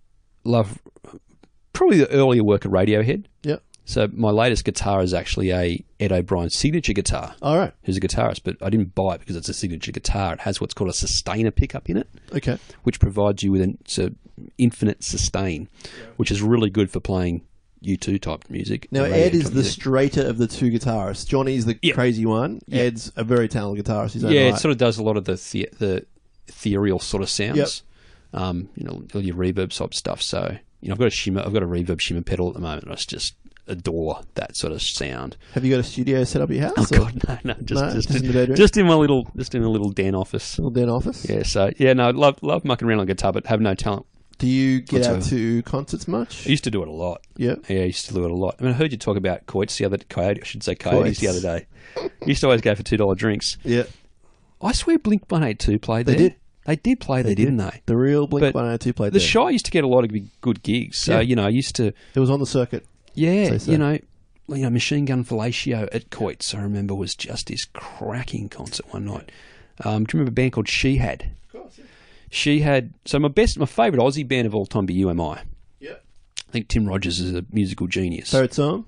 love probably the earlier work of Radiohead. Yep. So my latest guitar is actually a Ed O'Brien signature guitar. All right. Who's a guitarist, but I didn't buy it because it's a signature guitar. It has what's called a sustainer pickup in it. Okay. Which provides you with an so infinite sustain, yeah. which is really good for playing U two type music. Now Ed is the music. straighter of the two guitarists. Johnny's the yeah. crazy one. Yeah. Ed's a very talented guitarist. He's yeah, right. it sort of does a lot of the the, the ethereal sort of sounds. Yep. Um, you know, all your reverb type stuff. So you know, I've got a shimmer, I've got a reverb shimmer pedal at the moment. It's just adore that sort of sound. Have you got a studio set up at your Oh house? or- God, no, no, just No, just, just in the bedroom? just in my little just in a little den office. Little den office? Yeah, so yeah, no, love love mucking around on guitar, but have no talent. Do you get out Whatsoever. to concerts much? I used to do it a lot. Yeah. Yeah, I used to do it a lot. I mean, I heard you talk about Coyotes the other coyote. I should say coyotes Coyotes. the other day. You used to always go for two dollar drinks. Yeah. I swear, Blink One Eight Two played They there. did. They did play there, They did. didn't they? The real Blink But one eighty-two played The there. Shy used to get a lot of big- good gigs. So Yeah. you know, I used to. It was on the circuit. Yeah, Say so. you know, you know, Machine Gun Fellatio at Coits, I remember, was just this cracking concert one night. Um, do you remember a band called She Had? Of course, yeah. She Had. So my best, my favourite Aussie band of all time be U M I. Yeah. I think Tim Rogers is a musical genius. Favourite song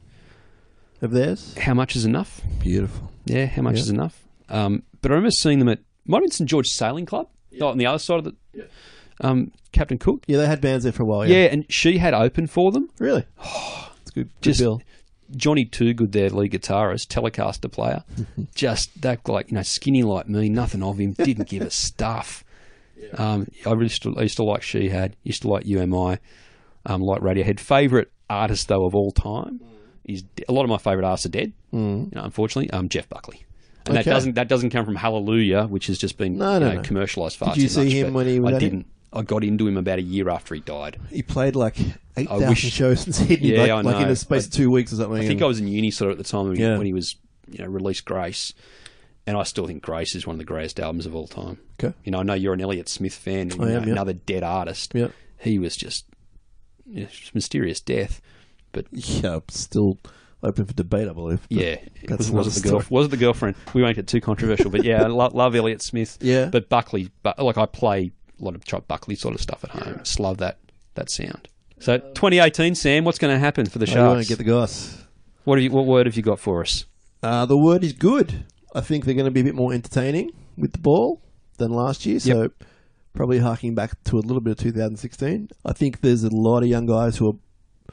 of theirs? How Much Is Enough? Beautiful. Yeah, How Much Yeah. Is Enough? Um, but I remember seeing them at, might have been St George Sailing Club, yeah. on the other side of the, Yeah. um, Captain Cook. Yeah, they had bands there for a while. Yeah. Yeah. and She Had opened for them. Really? It's good. Good Just bill. Johnny Toogood, their lead guitarist, Telecaster player, just that like you know skinny like me, nothing of him, didn't give a stuff. Um, I really used to, I used to like She Had, used to like U M I, um, like Radiohead. Favourite artist though of all time is a lot of my favourite artists are dead. Mm. You know, unfortunately, um, Jeff Buckley, and Okay. that doesn't that doesn't come from Hallelujah, which has just been No, you no, know, no. commercialised far Did you too see much, him but when he was I at it? didn't. I got into him about a year after he died. He played like eight I thousand wish- shows in Sydney, Yeah, like, I like in know. a space I- of two weeks or something. I think and- I was in uni sort of at the time when he, Yeah. when he was, you know, released Grace, and I still think Grace is one of the greatest albums of all time. Okay. You know, I know you're an Elliott Smith fan, and, you I know, am, yeah. another dead artist. Yeah. He was just, you know, just mysterious death, but Yeah, still open for debate, I believe. But yeah, that's was, was it the another girl? story. Was it the girlfriend? We won't get too controversial, but yeah, I lo- love Elliott Smith. Yeah. but Buckley, but like I play a lot of Chuck Buckley sort of stuff at home. Just love that that sound. So twenty eighteen, Sam, what's going to happen for the Oh, you want Sharks? to get the goss? what have you? What word have you got for us? Uh, the word is good. I think they're going to be a bit more entertaining with the ball than last year. So probably harking back to a little bit of two thousand sixteen. I think there's a lot of young guys who are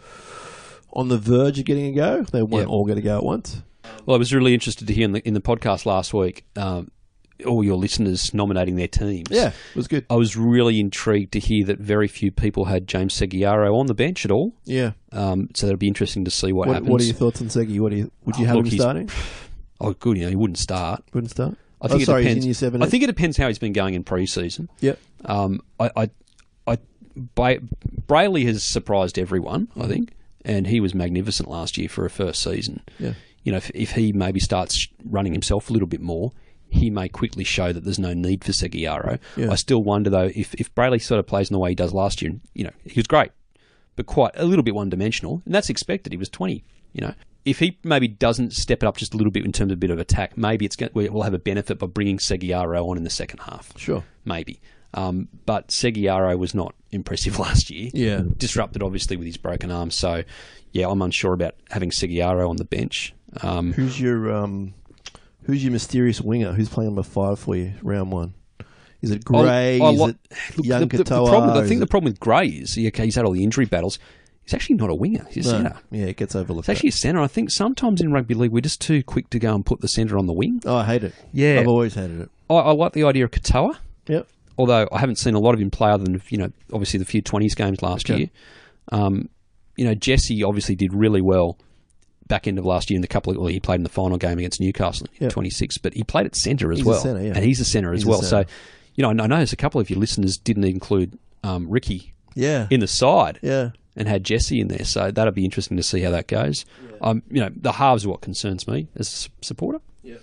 on the verge of getting a go. They won't Yep. all get a go at once. Well, I was really interested to hear in the in the podcast last week, um, all your listeners nominating their teams. Yeah, it was good. I was really intrigued to hear that very few people had James Seguiaro on the bench at all. Yeah. Um, so that'll be interesting to see what, What, happens. what are your thoughts on Segi? What do you would you Oh, have look, him he's- starting? Oh, good. You know, he wouldn't start. Wouldn't start. I think oh, it sorry, depends. he's in year seven. I think it depends how he's been going in pre-season. Yep. Um, I, I, I, Ba- Brayley has surprised everyone, I think, and he was magnificent last year for a first season. Yeah. You know, if, if he maybe starts running himself a little bit more, he may quickly show that there's no need for Seguiaro. Yeah. I still wonder though if if Brayley sort of plays in the way he does last year. You know, he was great, but quite a little bit one-dimensional, and that's expected. He was twenty. You know, if he maybe doesn't step it up just a little bit in terms of a bit of attack, maybe it's going, we'll have a benefit by bringing Seguiaro on in the second half. Sure. Maybe. Um, but Seguiaro was not impressive last year. Yeah. Disrupted, obviously, with his broken arm. So, yeah, I'm unsure about having Seguiaro on the bench. Um, Who's your um, Who's your mysterious winger? Who's playing number five for you, round one? Is it Gray? I- I is li- it Look, young the, the, the Katoa? problem, I Is think the it- problem with Gray is he, okay, he's had all the injury battles. He's actually not a winger. He's a No. centre. Yeah, it gets overlooked. It's actually a centre. I think sometimes in rugby league we're just too quick to go and put the centre on the wing. that. Oh, I hate it. Yeah. I've always hated it. I, I like the idea of Katoa, Yep. although I haven't seen a lot of him play other than, you know, obviously the few twenties games last Okay. year. Um, you know, Jesse obviously did really well back end of last year in the couple of, well, he played in the final game against Newcastle in Yep. twenty-six, but he played at centre as He's a well. centre, yeah. And he's a centre as He's a well. centre. So, you know, I know there's a couple of your listeners didn't include um, Ricky Yeah. in the side yeah. and had Jesse in there. So that'll be interesting to see how that goes. Um, you know, the halves are what concerns me as a s- supporter.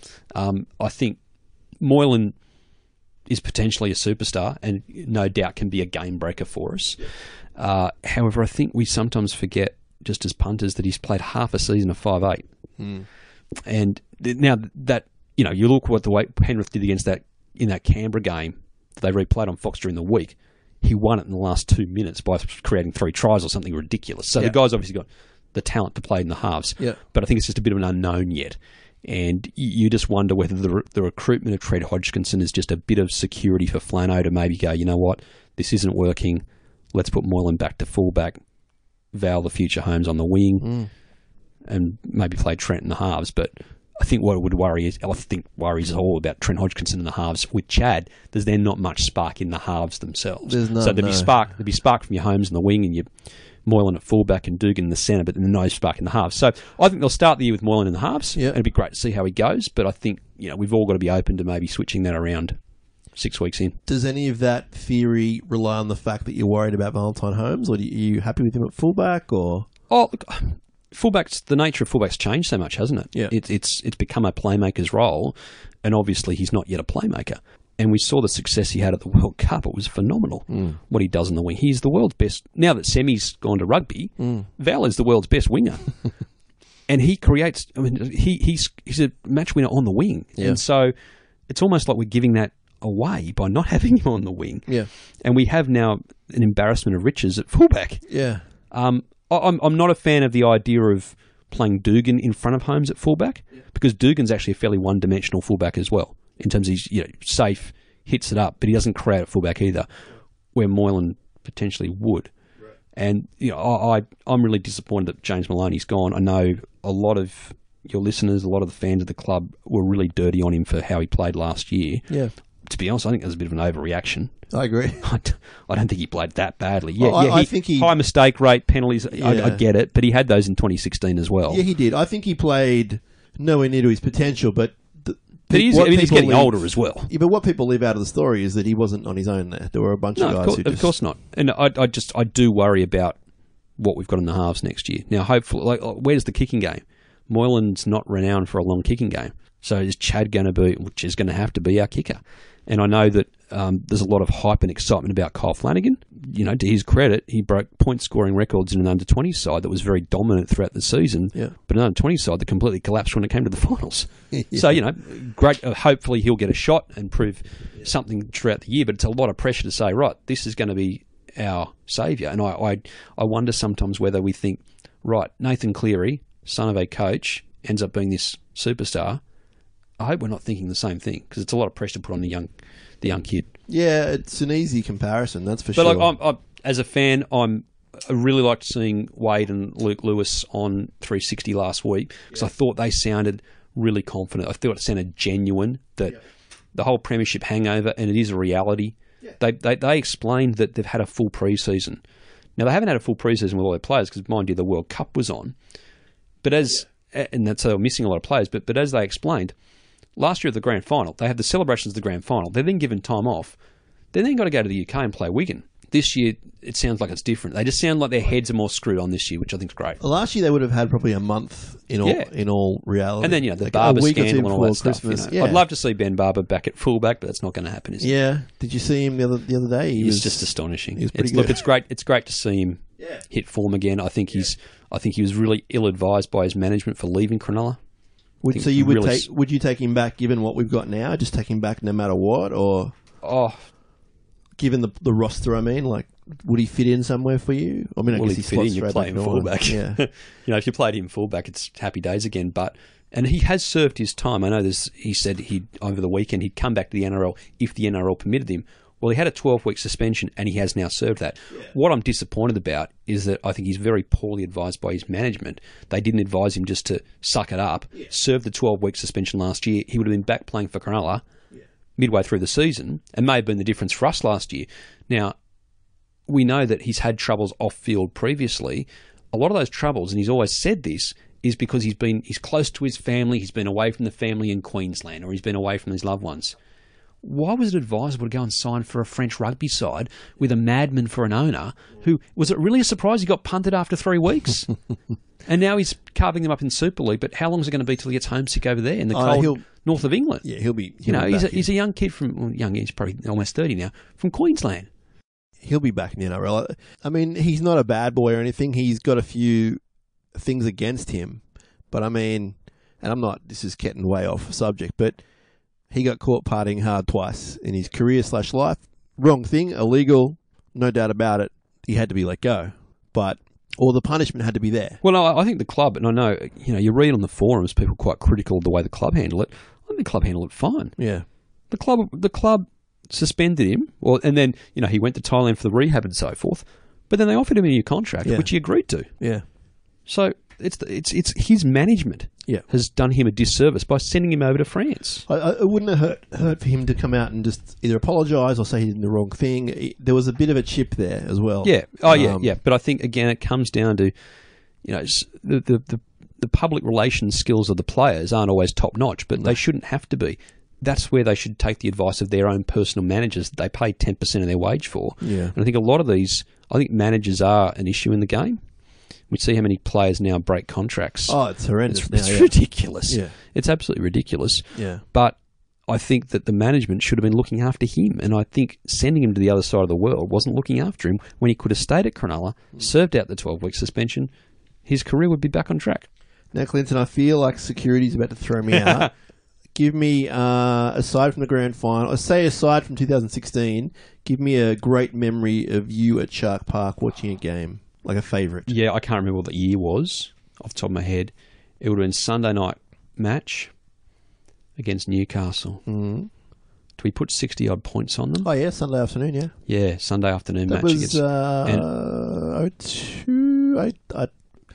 Um, I think Moylan is potentially a superstar and no doubt can be a game breaker for us. Uh, however, I think we sometimes forget, just as punters, that he's played half a season of five eight. And th- now that, you know, you look what the way Penrith did against that in that Canberra game that they replayed on Fox during the week. He won it in the last two minutes by creating three tries or something ridiculous. So Yeah. the guy's obviously got the talent to play in the halves. Yeah. But I think it's just a bit of an unknown yet. And y- you just wonder whether the, re- the recruitment of Tread Hodgkinson is just a bit of security for Flano to maybe go, you know what, this isn't working. Let's put Moylan back to fullback, Val the future Holmes on the wing, and maybe play Trent in the halves. But I think what would worry is, I think worries all about Trent Hodgkinson in the halves. With Chad, there's then not much spark in the halves themselves. There's none, so there'd be no. spark, there'd be spark from your Holmes in the wing and your Moylan at fullback and Dugan in the centre, but then the nose spark in the halves. So I think they'll start the year with Moylan in the halves, Yeah. and it'd be great to see how he goes. But I think you know we've all got to be open to maybe switching that around six weeks in. Does any of that theory rely on the fact that you're worried about Valentine Holmes, or are you happy with him at fullback? Or Oh, look, fullbacks. The nature of fullbacks changed so much, hasn't it? Yeah. It's it's it's become a playmaker's role, and obviously he's not yet a playmaker. And we saw the success he had at the World Cup. It was phenomenal Mm. what he does on the wing. He's the world's best. Now that Semi's gone to rugby, Mm. Val is the world's best winger. And he creates, I mean, he, he's he's a match winner on the wing. Yeah. And so it's almost like we're giving that away by not having him on the wing. Yeah. And we have now an embarrassment of riches at fullback. Yeah. Um, I- I'm, I'm not a fan of the idea of playing Dugan in front of Holmes at fullback because Dugan's actually a fairly one-dimensional fullback as well in terms of he's you know, safe, hits it up, but he doesn't create at fullback either, where Moylan potentially would. And you know, I, I, I'm really disappointed that James Maloney's gone. I know a lot of your listeners, a lot of the fans of the club were really dirty on him for how he played last year. Yeah. To be honest, I think there's a bit of an overreaction. I agree. I, d- I don't think he played that badly. Yeah, Well, I- yeah, I think he- high mistake rate, penalties. I, I Yeah. get it, but he had those in twenty sixteen as well. Yeah, he did. I think he played nowhere near to his potential, but the, but he's, what I mean, he's people getting leave- older as well. Yeah, but what people leave out of the story is that he wasn't on his own there. There were a bunch No, of of guys course, who of just... course not. And I, I just I do worry about what we've got in the halves next year. Now, hopefully, like where's the kicking game? Moylan's not renowned for a long kicking game, so is Chad going to be, which is going to have to be our kicker? And I know that um, there's a lot of hype and excitement about Kyle Flanagan. You know, to his credit, he broke point scoring records in an under twenty side that was very dominant throughout the season. Yeah. But an under twenty side that completely collapsed when it came to the finals. So, you know, great. Uh, hopefully he'll get a shot and prove something throughout the year. But it's a lot of pressure to say, right, this is going to be our saviour. And I, I, I wonder sometimes whether we think, right, Nathan Cleary, son of a coach, ends up being this superstar. I hope we're not thinking the same thing because it's a lot of pressure to put on the young, the young kid. Yeah, it's an easy comparison, that's for But sure. like, I'm, I'm, as a fan, I'm I really liked seeing Wade and Luke Lewis on three sixty last week because I thought they sounded really confident. I thought it sounded genuine that the whole premiership hangover, and it is a reality. They, they they explained that they've had a full preseason. Now they haven't had a full preseason with all their players because, mind you, the World Cup was on. But as and that's so they're missing a lot of players. But but as they explained, last year at the grand final, they had the celebrations of the grand final. They're then given time off. They then got to go to the U K and play Wigan. This year, it sounds like it's different. They just sound like their heads are more screwed on this year, which I think is great. Last year they would have had probably a month in all Yeah. in all reality. And then, you know, the Like Barber a week or two scandal and all that before stuff. You Christmas. know. Yeah. I'd love to see Ben Barber back at fullback, but that's not going to happen, is it? Yeah. Did you see him the other the other day? He He's was just astonishing. he was pretty It's, look, good. it's great. It's great to see him hit form again. I think he's. I think he was really ill-advised by his management for leaving Cronulla. Would, think so you would really take s- would you take him back given what we've got now? Just take him back no matter what, or Oh, given the the roster? I mean, like, would he fit in somewhere for you? I mean, I well, guess he'd he fit slots in. You straight play back him in line. fullback. Yeah. you know, if you played him fullback, it's happy days again. But and he has served his time. I know this. He said he over the weekend he'd come back to the N R L if the N R L permitted him. Well, he had a twelve-week suspension, and he has now served that. What I'm disappointed about is that I think he's very poorly advised by his management. They didn't advise him just to suck it up, serve the twelve-week suspension last year. He would have been back playing for Cronulla midway through the season, and may have been the difference for us last year. Now, we know that he's had troubles off-field previously. A lot of those troubles, and he's always said this, is because he's been he's close to his family, he's been away from the family in Queensland, or he's been away from his loved ones. Why was it advisable to go and sign for a French rugby side with a madman for an owner who, was it really a surprise he got punted after three weeks? And now he's carving them up in Super League, but how long is it going to be till he gets homesick over there in the Oh, cold he'll- north of England? Yeah, he'll be. He'll You know, be he's a, back he's in. a young kid from, well, young, he's probably almost thirty now, from Queensland. He'll be back in the N R L. I mean, he's not a bad boy or anything. He's got a few things against him, but I mean, and I'm not. This is getting way off subject, but he got caught partying hard twice in his career slash life. Wrong thing, illegal, no doubt about it. He had to be let go, but or the punishment had to be there. Well, no, I think the club, and I know, you know, you read on the forums, people quite critical of the way the club handled it. I think the club handled it fine. Yeah, The club, the club suspended him, well, and then, you know, he went to Thailand for the rehab and so forth. But then they offered him a new contract, Yeah. which he agreed to. yeah. So it's the, it's it's his management Yeah. has done him a disservice by sending him over to France. I, I, it wouldn't have hurt, hurt for him to come out and just either apologise or say he did the wrong thing. It- there was a bit of a chip there as well. Yeah. Oh, yeah, Um, yeah. But I think, again, it comes down to, you know, s- the, the, the, the public relations skills of the players aren't always top-notch, but they shouldn't have to be. That's where they should take the advice of their own personal managers that they pay ten percent of their wage for. Yeah. And I think a lot of these, I think managers are an issue in the game. We see how many players now break contracts. Oh, it's horrendous It's, now. it's yeah. ridiculous. Yeah. It's absolutely ridiculous. Yeah. But I think that the management should have been looking after him, and I think sending him to the other side of the world wasn't looking after him when he could have stayed at Cronulla, served out the twelve-week suspension. His career would be back on track. Now, Clinton, I feel like security's about to throw me out. Give me, uh, aside from the grand final, or say aside from two thousand sixteen, give me a great memory of you at Shark Park watching a game, like a favourite. Yeah, I can't remember what the year was off the top of my head. It would have been Sunday night match against Newcastle. Mm-hmm. Do we put sixty-odd points on them? Oh, yeah, Sunday afternoon, yeah. Yeah, Sunday afternoon That match was against... uh, and- oh two, I, I,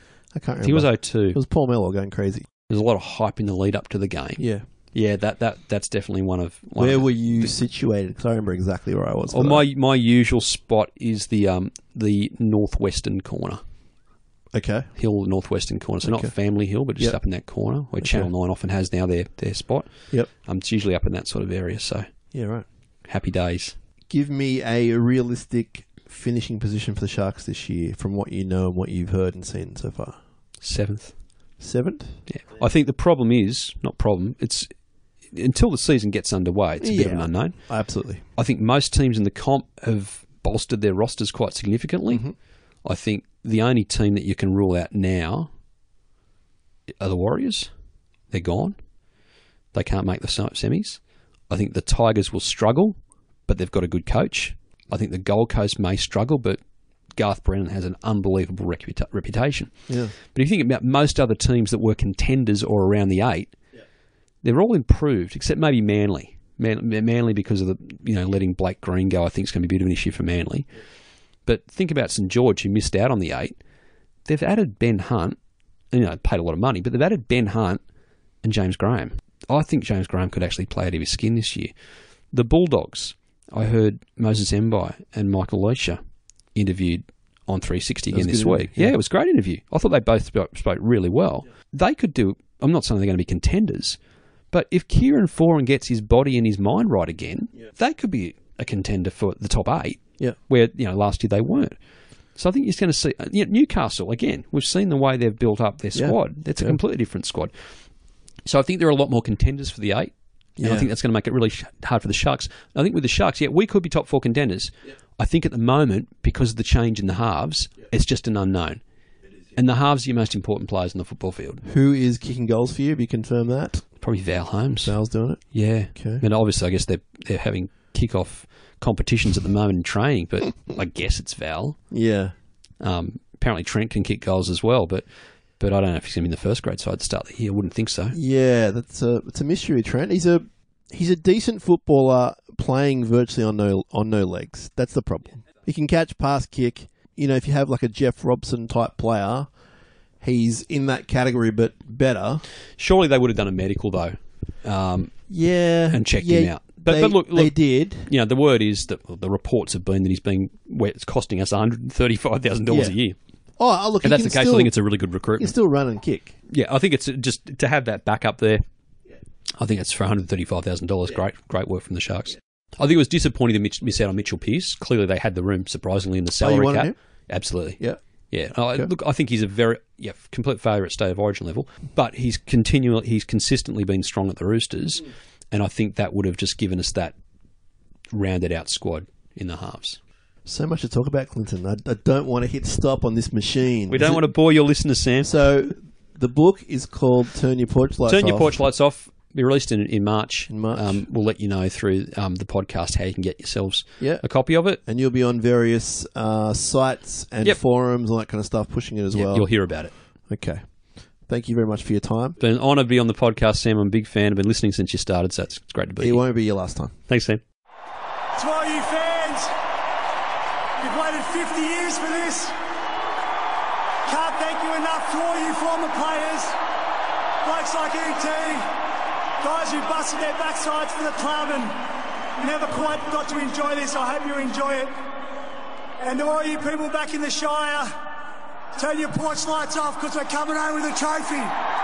I can't remember. I think it was oh two. It was Paul Mellor going crazy. There's a lot of hype in the lead up to the game. Yeah. Yeah, that, that that's definitely one of... One Where of were you situated? Because I remember exactly where I was. Well, for my my usual spot is the um the northwestern corner, that. Okay. hill northwestern corner. So Okay. not Family Hill, but just Yep. up in that corner where Okay. Channel Nine often has now their their spot. Yep. Um, it's usually up in that sort of area. So Yeah, right. happy days. Give me a realistic finishing position for the Sharks this year from what you know and what you've heard and seen so far. Seventh. Seventh? Yeah. I think the problem is not problem. It's until the season gets underway. It's a bit of an Yeah. unknown. Absolutely. I think most teams in the comp have bolstered their rosters quite significantly. Mhm. I think the only team that you can rule out now are the Warriors. They're gone. They can't make the se- semis. I think the Tigers will struggle, but they've got a good coach. I think the Gold Coast may struggle, but Garth Brennan has an unbelievable reputa- reputation. Yeah. But if you think about most other teams that were contenders or around the eight, they're all improved, except maybe Manly. Man, Manly because of the you know letting Blake Green go, I think is going to be a bit of an issue for Manly. But think about St George, who missed out on the eight. They've added Ben Hunt, you know, paid a lot of money, but they've added Ben Hunt and James Graham. I think James Graham could actually play out of his skin this year. The Bulldogs, I heard Moses Mbai and Michael Leisha interviewed on three sixty That was again a this good week. interview, Yeah. yeah. It was a great interview. I thought they both spoke, spoke really well. They could do, I'm not saying they're going to be contenders, but if Kieran Foran gets his body and his mind right again, they could be a contender for the top eight, Yeah. where you know last year they weren't. So I think you're going to see you know, Newcastle, again, we've seen the way they've built up their Yeah. squad. It's a Yeah. completely different squad. So I think there are a lot more contenders for the eight. And I Yeah. think that's going to make it really sh- hard for the Sharks. I think with the Sharks, yeah, we could be top four contenders. I think at the moment, because of the change in the halves, it's just an unknown. And the halves are your most important players in the football field. Who is kicking goals for you? Have you confirmed that? Probably Val Holmes. Sal's doing it? Yeah. Okay. And obviously, I guess they're, they're having kick-off competitions at the moment in training, but I guess it's Val. Yeah. Um, apparently Trent can kick goals as well, but but I don't know if he's going to be in the first grade side to start the year. I wouldn't think so. Yeah, that's a it's a mystery, Trent. He's a he's a decent footballer playing virtually on no on no legs. That's the problem. He can catch, pass, kick. You know, if you have like a Jeff Robson type player, he's in that category, but better. Surely they would have done a medical, though, um, Yeah, and checked yeah, him out. But, they, but look, they look, did. you know, the word is that well, the reports have been that he's being well, it's costing us one hundred thirty-five thousand dollars Yeah. a year. Oh, oh, look, If he that's the can case, still, I think it's a really good he can recruitment. still run and kick. Yeah, I think it's just to have that backup there. I think it's for one hundred thirty-five thousand dollars. Great, great work from the Sharks. I think it was disappointing to miss, miss out on Mitchell Pearce. Clearly, they had the room, surprisingly, in the Oh, you salary wanted cap. him? Absolutely. Yeah. Yeah. I, Okay. Look, I think he's a very yeah complete favourite at state of origin level, but he's continual. He's consistently been strong at the Roosters, and I think that would have just given us that rounded out squad in the halves. So much to talk about, Clinton. I, I don't want to hit stop on this machine. We don't want to bore your listeners, Sam. So, the book is called Turn Your Porch Lights Turn your Off. porch lights off. Be released in, in March. In March. Um, we'll let you know through um, the podcast how you can get yourselves Yeah. a copy of it. And you'll be on various uh, sites and Yep. forums, all that kind of stuff, pushing it as Yeah, well. you'll hear about it. Okay. Thank you very much for your time. Been an honour to be on the podcast, Sam. I'm a big fan. I've been listening since you started, so it's, it's great to be It here. won't be your last time. Thanks, Sam. To all you fans, you've waited fifty years for this. Can't thank you enough to all you former players, blokes like E T, guys who busted their backsides for the club and never quite got to enjoy this. I hope you enjoy it. And to all you people back in the Shire, turn your porch lights off because we're coming home with a trophy.